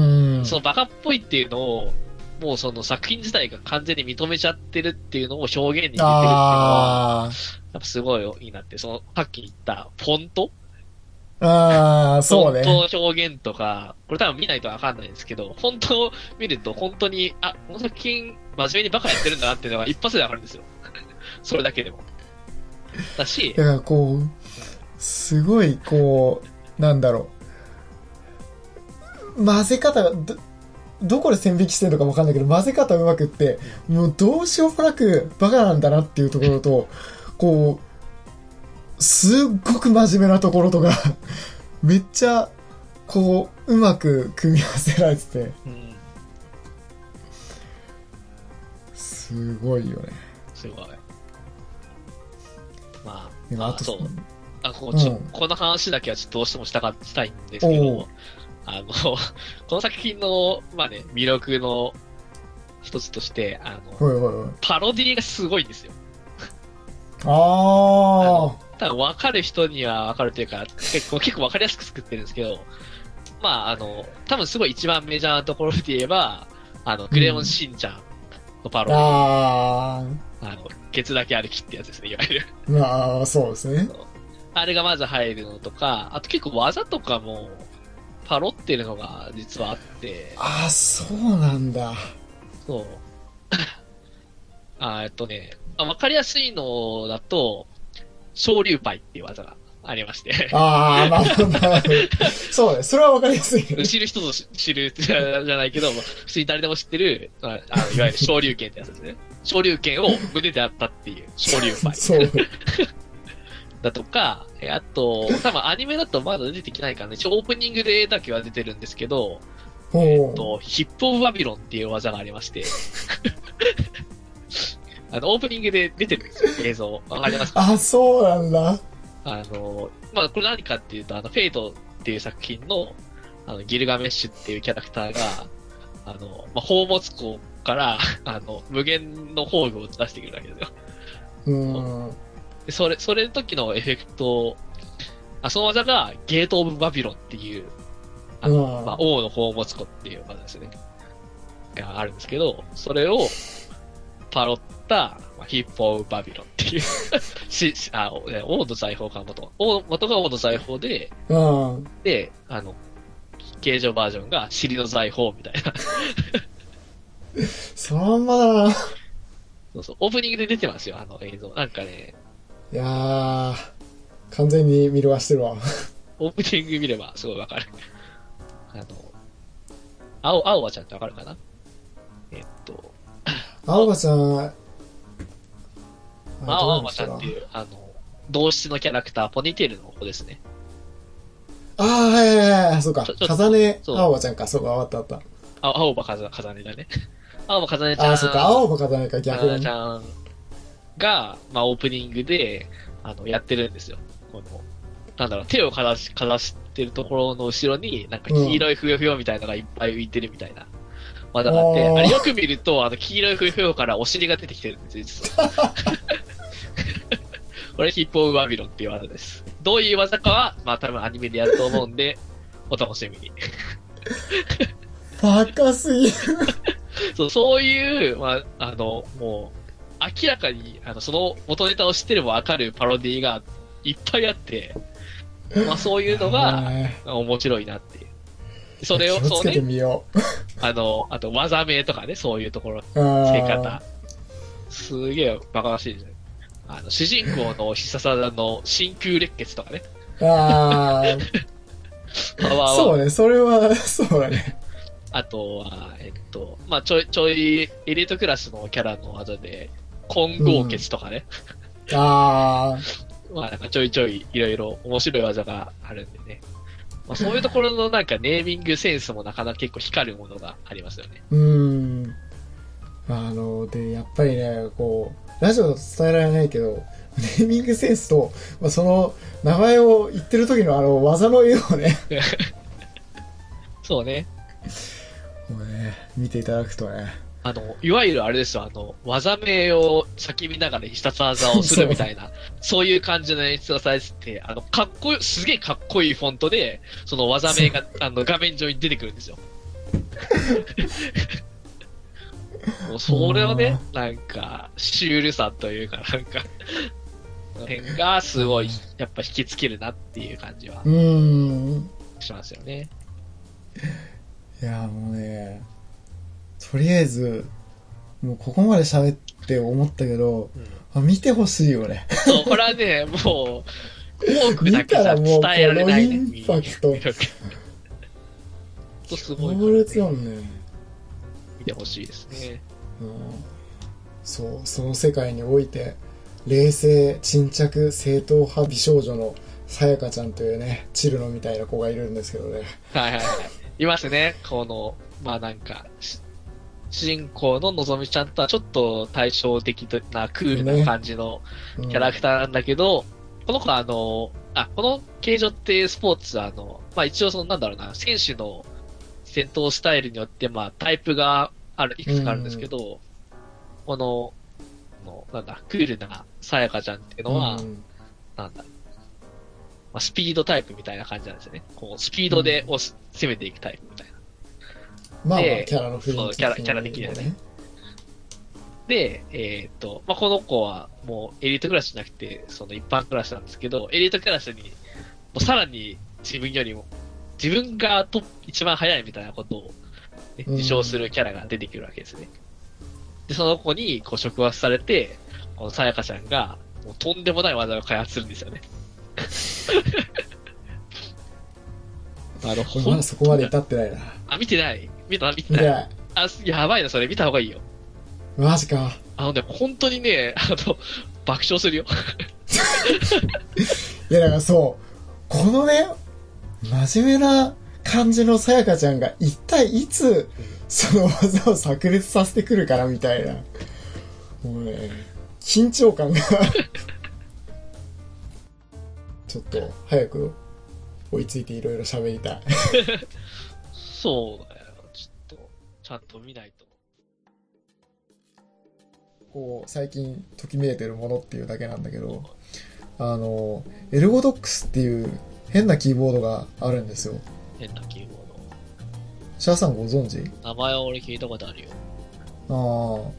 そのバカっぽいっていうのを、もうその作品自体が完全に認めちゃってるっていうのを表現に入れてるっていうのは、やっぱすごいいいなって、その、さっき言ったフォントああ、そうね。 フォント表現とか、これ多分見ないとわかんないんですけど、フォントを見ると本当に、あ、この作品真面目にバカやってるんだなっていうのが一発でわかるんですよ。それだけでも。だし、 だからこう、すごいこう、なんだろう。混ぜ方が、ど、どこで線引きしてるのかわかんないけど、混ぜ方うまくって、もうどうしようもなくバカなんだなっていうところと、こう、すっごく真面目なところとか、めっちゃ、こう、うまく組み合わせられてて、うん、すごいよね。 すごい。まあ、 まあ、あとそう。あ、こうちょ、うん、この話だけはちょっとどうしてもしたかしたいんですけど、あの、この作品の、まあね、魅力の一つとして、あの、 はいはいはい、 パロディがすごいんですよ。 ああ。 多分分かる人には分かるというか、結構、結構分かりやすく作ってるんですけど、まあ、あの、多分すごい一番メジャーなところで言えば、あの、クレヨンしんちゃんのパロディ、うん、ああの、ケツだけ歩きってやつですね、いわゆる。 まあ、そうですね。 あれがまず入るのとか、あと結構技とかも、パロってるのが実はあって。 ああ、そうなんだ。 そう。あえっとね、わかりやすいのだと、昇竜パイっていう技がありまして。 ああ、なるほど、なるほど。そうね、それはわかりやすい。 知る人ぞ知るじゃないけど、普通に誰でも知ってる、あのいわゆる昇竜拳ってやつですね。昇竜拳を胸であったっていう昇竜パイ。 そう。 だとか、あと、多分アニメだとまだ出てきないからね、オープニングでだけは出てるんですけど、えっと、ヒップオブバビロンっていう技がありまして、あの、オープニングで出てるんですよ、映像。わかりますか？ あ、そうなんだ。 あの、まあ、これ何かっていうと、あの、フェイトっていう作品の、あの、ギルガメッシュっていうキャラクターが、あの、まあ、宝物庫から、あの、無限の宝具を出してくるわけですよ。 うん。 で、それ、それの時のエフェクト、あ、その技がゲートオブバビロンっていう、あの、まあ、王の宝物庫っていう技ですね。があるんですけど、それを、 パロった、まあ、ヒップオブバビロンっていうし、あ、王の財宝か元。王、元が王の財宝で、 うん。 で、あの、形状バージョンが尻の財宝みたいな。 そのまんまだな。 そうそう、オープニングで出てますよ、あの映像。なんかね。 いやー、完全に見逃してるわ。 オープニング見ればすごいわかる。あの、青、青葉ちゃんってわかるかな？えっと、 青葉ちゃん、 青葉ちゃんっていう、あの、同質のキャラクター、ポニーテールの子ですね。 ああ、はいはいはい、そうか。風音青葉ちゃんか、そうか、わかったわかった。 あ、青葉風音だね。青葉風音ちゃん。 ああ、そうか、青葉風音か、逆に。 ちゃんが、まあ、オープニングで、あの、やってるんですよ。この、なんだろう、手をかざし、かざしてるところの後ろに、なんか黄色いふよふよみたいなのがいっぱい浮いてるみたいな。まだあって、あれよく見ると、あの、黄色いふよふよからお尻が出てきてるんですよ、実は。これヒップオブバビロンっていう技です。どういう技かは、まあ多分アニメでやると思うんで、お楽しみに。 バカすぎる。 そう、そういう、まあ、あの、もう、明らかに、あの、その元ネタを知ってればわかるパロディがいっぱいあって、まあそういうのが面白いなっていう。それを、 気をつけてみよう。 あの、あと技名とかね、そういうところ、付け方。すげえバカらしいですね。あの、主人公の必殺技の真空列血とかね。 ああ。そうね、それは、そうだね。 あとは、えっと、まあちょい、ちょい、エリートクラスのキャラの技で、混合血とかね。 うん、ああ。 まあなんかちょいちょいいろいろ面白い技があるんでね。まあそういうところのなんかネーミングセンスもなかなか結構光るものがありますよね。 うーん。あの、で、やっぱりね、こう、ラジオだと伝えられないけど、ネーミングセンスと、まあ、その、名前を言ってる時のあの、技の絵をね。 そうね。 もうね、見ていただくとね。 あの、いわゆるあれですよ、あの、技名を叫びながら必殺技をするみたいな、そう、そういう感じの演出がされてて、あの、かっこい、すげえかっこいいフォントで、その技名が、あの、画面上に出てくるんですよ。もうそれをね、なんか、シュールさというか、なんか、辺がすごい、やっぱ引きつけるなっていう感じは、しますよね。 いや、もうね、とりあえず、もうここまで喋って思ったけど、うん、見てほしいよね。 そう、これはね、もう、多くだけじゃ伝えられないね。 インパクト。 とすごい、 強烈よね。 見てほしいですね、 うん。そう、その世界において、冷静、沈着、正統派美少女のさやかちゃんというね、チルノみたいな子がいるんですけどね。 はいはいはい。いますね、この、まあなんか、主人公ののぞみちゃんとはちょっと対照的なクールな感じのキャラクターなんだけど、ねうん、この子はあの、あ、この形状ってスポーツはあの、まあ一応そのなんだろうな、選手の戦闘スタイルによってまあタイプがある、いくつかあるんですけど、うん、この、のなんだ、クールなさやかちゃんっていうのは、うん、なんだ、まあ、スピードタイプみたいな感じなんですよね。こう、スピードで、うん、攻めていくタイプみたいな。 まあ、まあ、キャラの雰囲気、 そう、キャラ、キャラ的にはね。で、えー、っと、まあ、この子はもうエリートクラスじゃなくて、その一般クラスなんですけど、エリートクラスに、もうさらに自分よりも、自分がトップ、一番速いみたいなことを、ね、自称するキャラが出てくるわけですね。で、その子にこう触発されて、このさやかちゃんが、もうとんでもない技を開発するんですよね。 なるほど。まだそこまで至ってないな。 あ、見てない見た見てない。見てない。あ、やばいな、それ見た方がいいよ。 マジか。 あのね、本当にね、あの、爆笑するよ。 いや、だからそう、このね、真面目な感じのさやかちゃんが一体いつ、その技を炸裂させてくるからみたいな。もうね、緊張感が。ちょっと、早く追いついていろいろ喋りたい。 そうだよ。ちょっと、ちゃんと見ないと。 こう、最近、ときめいてるものっていうだけなんだけど、あの、エルゴドックスっていう変なキーボードがあるんですよ。 変なキーボード。 シャーさんご存知？ 名前は俺聞いたことあるよ。 ああ。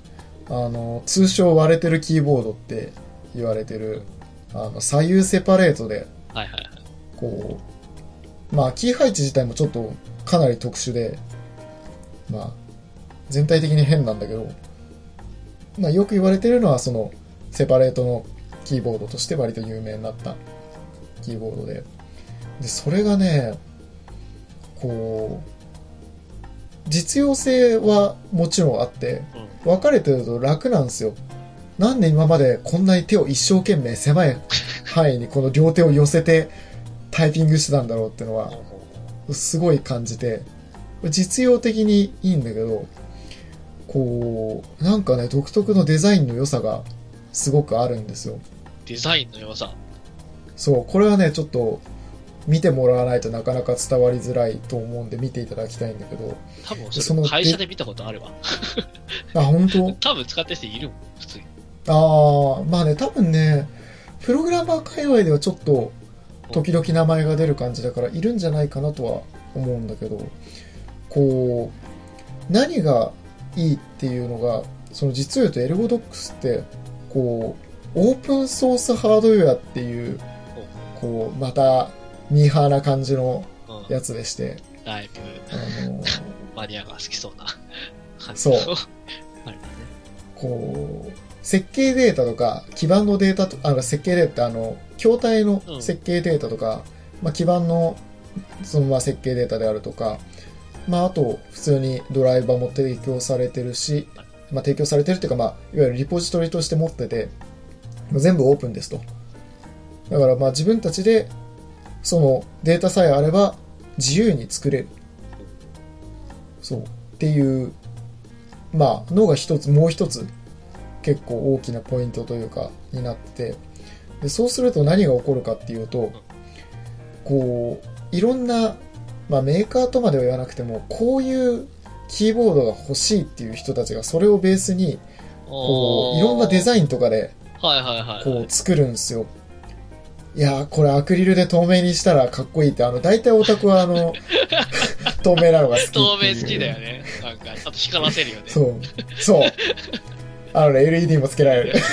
あの、通称割れてるキーボードって言われてる、あの、左右セパレートで、 はいはいはい。 こう、まあ、キー配置自体もちょっとかなり特殊で、まあ、全体的に変なんだけど、まあ、よく言われてるのは、その、セパレートのキーボードとして割と有名になったキーボードで、で、それがね、こう、実用性はもちろんあって、分かれてると楽なんですよ。なんで今までこんなに手を一生懸命狭い範囲にこの両手を寄せてタイピングしてたんだろうっていうのはすごい感じて、実用的にいいんだけど、こうなんかね独特のデザインの良さがすごくあるんですよ。 デザインの良さ。 そう、これはねちょっと見てもらわないとなかなか伝わりづらいと思うんで見ていただきたいんだけど、 多分それ会社で見たことあるわ。 あ、本当？ 多分使ってる人いるもん普通に。 ああ、まあね、多分ね、プログラマー界隈ではちょっと時々名前が出る感じだからいるんじゃないかなとは思うんだけど、こう何がいいっていうのが、その実を言うとエルゴドックスってこうオープンソースハードウェアっていうこうまたミーハーな感じのやつでして、 うん、だいぶあのマニアが好きそうな感じ。 そうあれだね、こう設計データとか基盤のデータとあ設計データあの筐体の設計データとか、うん、まあ、基盤のそのまあ設計データであるとか、まあ、あと普通にドライバーも提供されてるし、まあ、提供されてるっていうか、まあ、いわゆるリポジトリとして持ってて全部オープンですと。だからまあ自分たちでそのデータさえあれば自由に作れる、そうっていうまあのが一つ、もう一つ結構大きなポイントというかになってて、でそうすると何が起こるかっていうと、こういろんな、まあ、メーカーとまでは言わなくてもこういうキーボードが欲しいっていう人たちがそれをベースにこういろんなデザインとかでこう作るんですよ。いやーこれアクリルで透明にしたらかっこいいって、あの大体オタクはあの透明なのが好きっていう。 透明好きだよね。なんかあと光らせるよね。 そうそうあのね エルイーディー もつけられる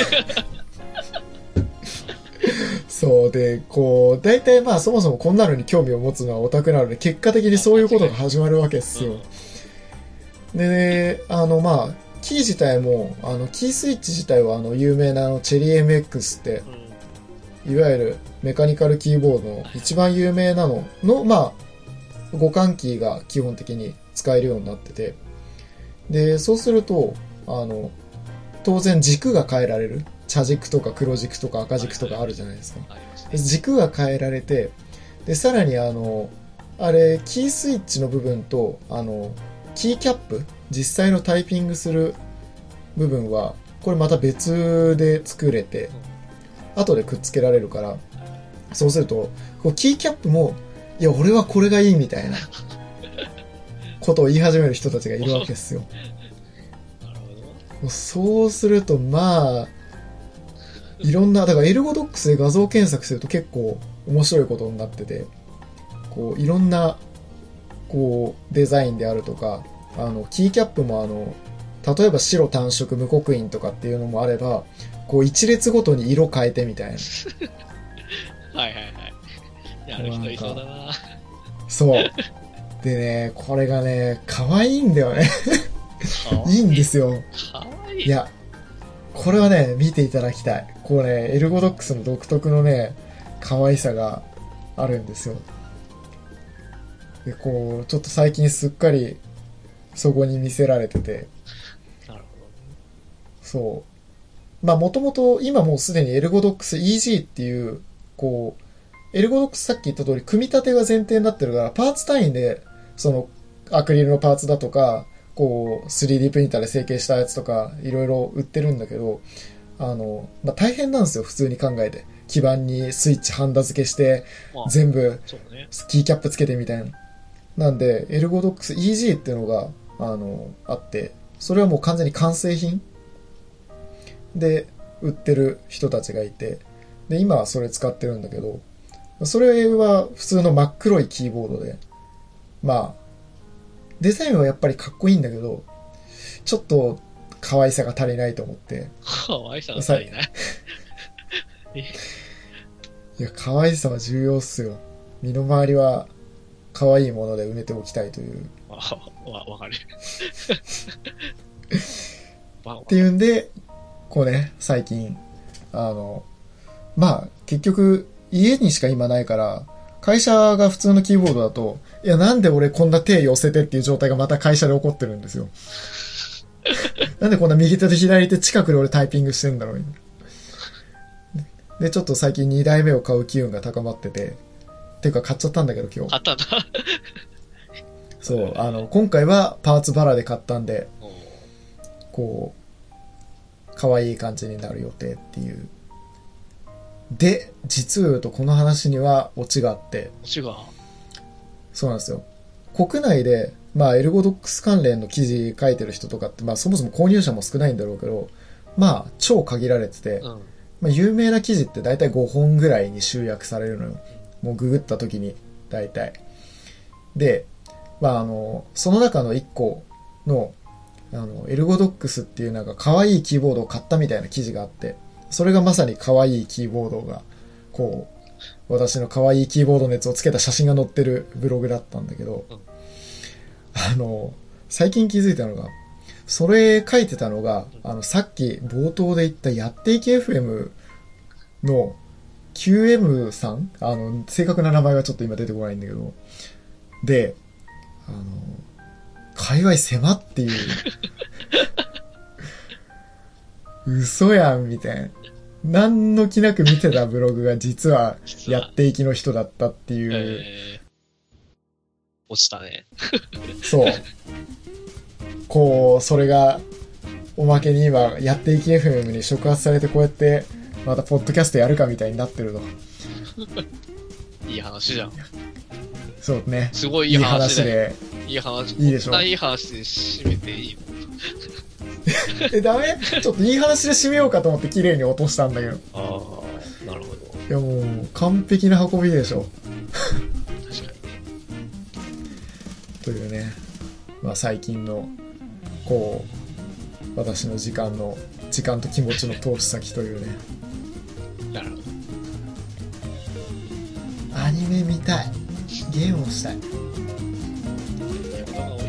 そうでこう大体まあそもそもこんなのに興味を持つのはオタクなので、結果的にそういうことが始まるわけですよ。うん、であのまあキー自体もあのキースイッチ自体はあの有名なあのチェリー エムエックスって、うん、いわゆるメカニカルキーボードの一番有名なののまあ互換キーが基本的に使えるようになってて、でそうするとあの当然軸が変えられる、茶軸とか黒軸とか赤軸とかあるじゃないですか。で軸が変えられて、でさらにあのあれキースイッチの部分とあのキーキャップ、実際のタイピングする部分はこれまた別で作れて後でくっつけられるから、そうするとこうキーキャップもいや俺はこれがいいみたいなことを言い始める人たちがいるわけですよ。そうするとまあいろんな、だからエルゴドックスで画像検索すると結構面白いことになってて、こういろんなこうデザインであるとか、あのキーキャップもあの例えば白単色無刻印とかっていうのもあれば、こう一列ごとに色変えてみたいなはいはいはい、やる人いそうだな。 そうでね、これがね可愛いんだよねいいんですよ。 かわいい。 いやこれはね見ていただきたい。こうねエルゴドックスの独特のね可愛さがあるんですよ。でこうちょっと最近すっかりそこに見せられてて、 なるほど。 そうまあもともと今もうすでにエルゴドックス イージー っていうこうエルゴドックスさっき言った通り組み立てが前提になってるから、パーツ単位でそのアクリルのパーツだとかこう スリーディー プリンターで成形したやつとかいろいろ売ってるんだけど、あの、まあ、大変なんですよ普通に考えて。基板にスイッチハンダ付けして、まあ、全部キーキャップつけてみたいな。なんでエルゴドックス イージー っていうのがあのあって、それはもう完全に完成品で売ってる人たちがいて、で今はそれ使ってるんだけど、それは普通の真っ黒いキーボードで、まあデザインはやっぱりかっこいいんだけど、ちょっと可愛さが足りないと思って。 可愛さが足りない。 いや、可愛さは重要っすよ。身の回りは可愛いもので埋めておきたいという。 わ、わ、わかる。 っていうんで、こうね、最近、あの、まあ、結局、家にしか今ないから、会社が普通のキーボードだと、いや、なんで俺こんな手寄せてっていう状態がまた会社で起こってるんですよ。なんでこんな右手と左手近くで俺タイピングしてんだろう。で、ちょっと最近にだいめを買う機運が高まってて、っていうか買っちゃったんだけど今日。 買ったんだ。 そう、あの、今回はパーツバラで買ったんで、こう、可愛い感じになる予定っていう。で、実を言うとこの話にはオチがあって。 オチがそうなんですよ。国内で、まあ、エルゴドックス関連の記事書いてる人とかって、まあ、そもそも購入者も少ないんだろうけど、まあ、超限られてて、うん、まあ、有名な記事って大体ごほんぐらいに集約されるのよ。もうググった時に、大体。で、まあ、あの、その中のいっこの、あの、エルゴドックスっていうなんか可愛いキーボードを買ったみたいな記事があって、それがまさに可愛いキーボードが、こう、私の可愛いキーボード熱をつけた写真が載ってるブログだったんだけど、うん、あの、最近気づいたのが、それ書いてたのが、あの、さっき冒頭で言ったやっていき エフエム の キューエム さん、あの、正確な名前がちょっと今出てこないんだけど、で、あの、界隈狭っていう、嘘やんみたいな。何の気なく見てたブログが実はやっていきの人だったっていう。えー、 落ちたね。 そう。こう、それが、おまけに今、やっていき エフエム に触発されてこうやって、またポッドキャストやるかみたいになってるの。 いい話じゃん。 そうね。 すごいいい話で。 いい話。 いいでしょ。 こんないい話で締めていいのえ、ダメ？ちょっといい話で締めようかと思って綺麗に落としたんだけど。 ああ、なるほど。 いやもう、完璧な運びでしょ。 確かに。 というね、まあ最近の、こう、私の時間の、時間と気持ちの投資先というね。 なるほど。 アニメ見たい。ゲームをしたい。 動画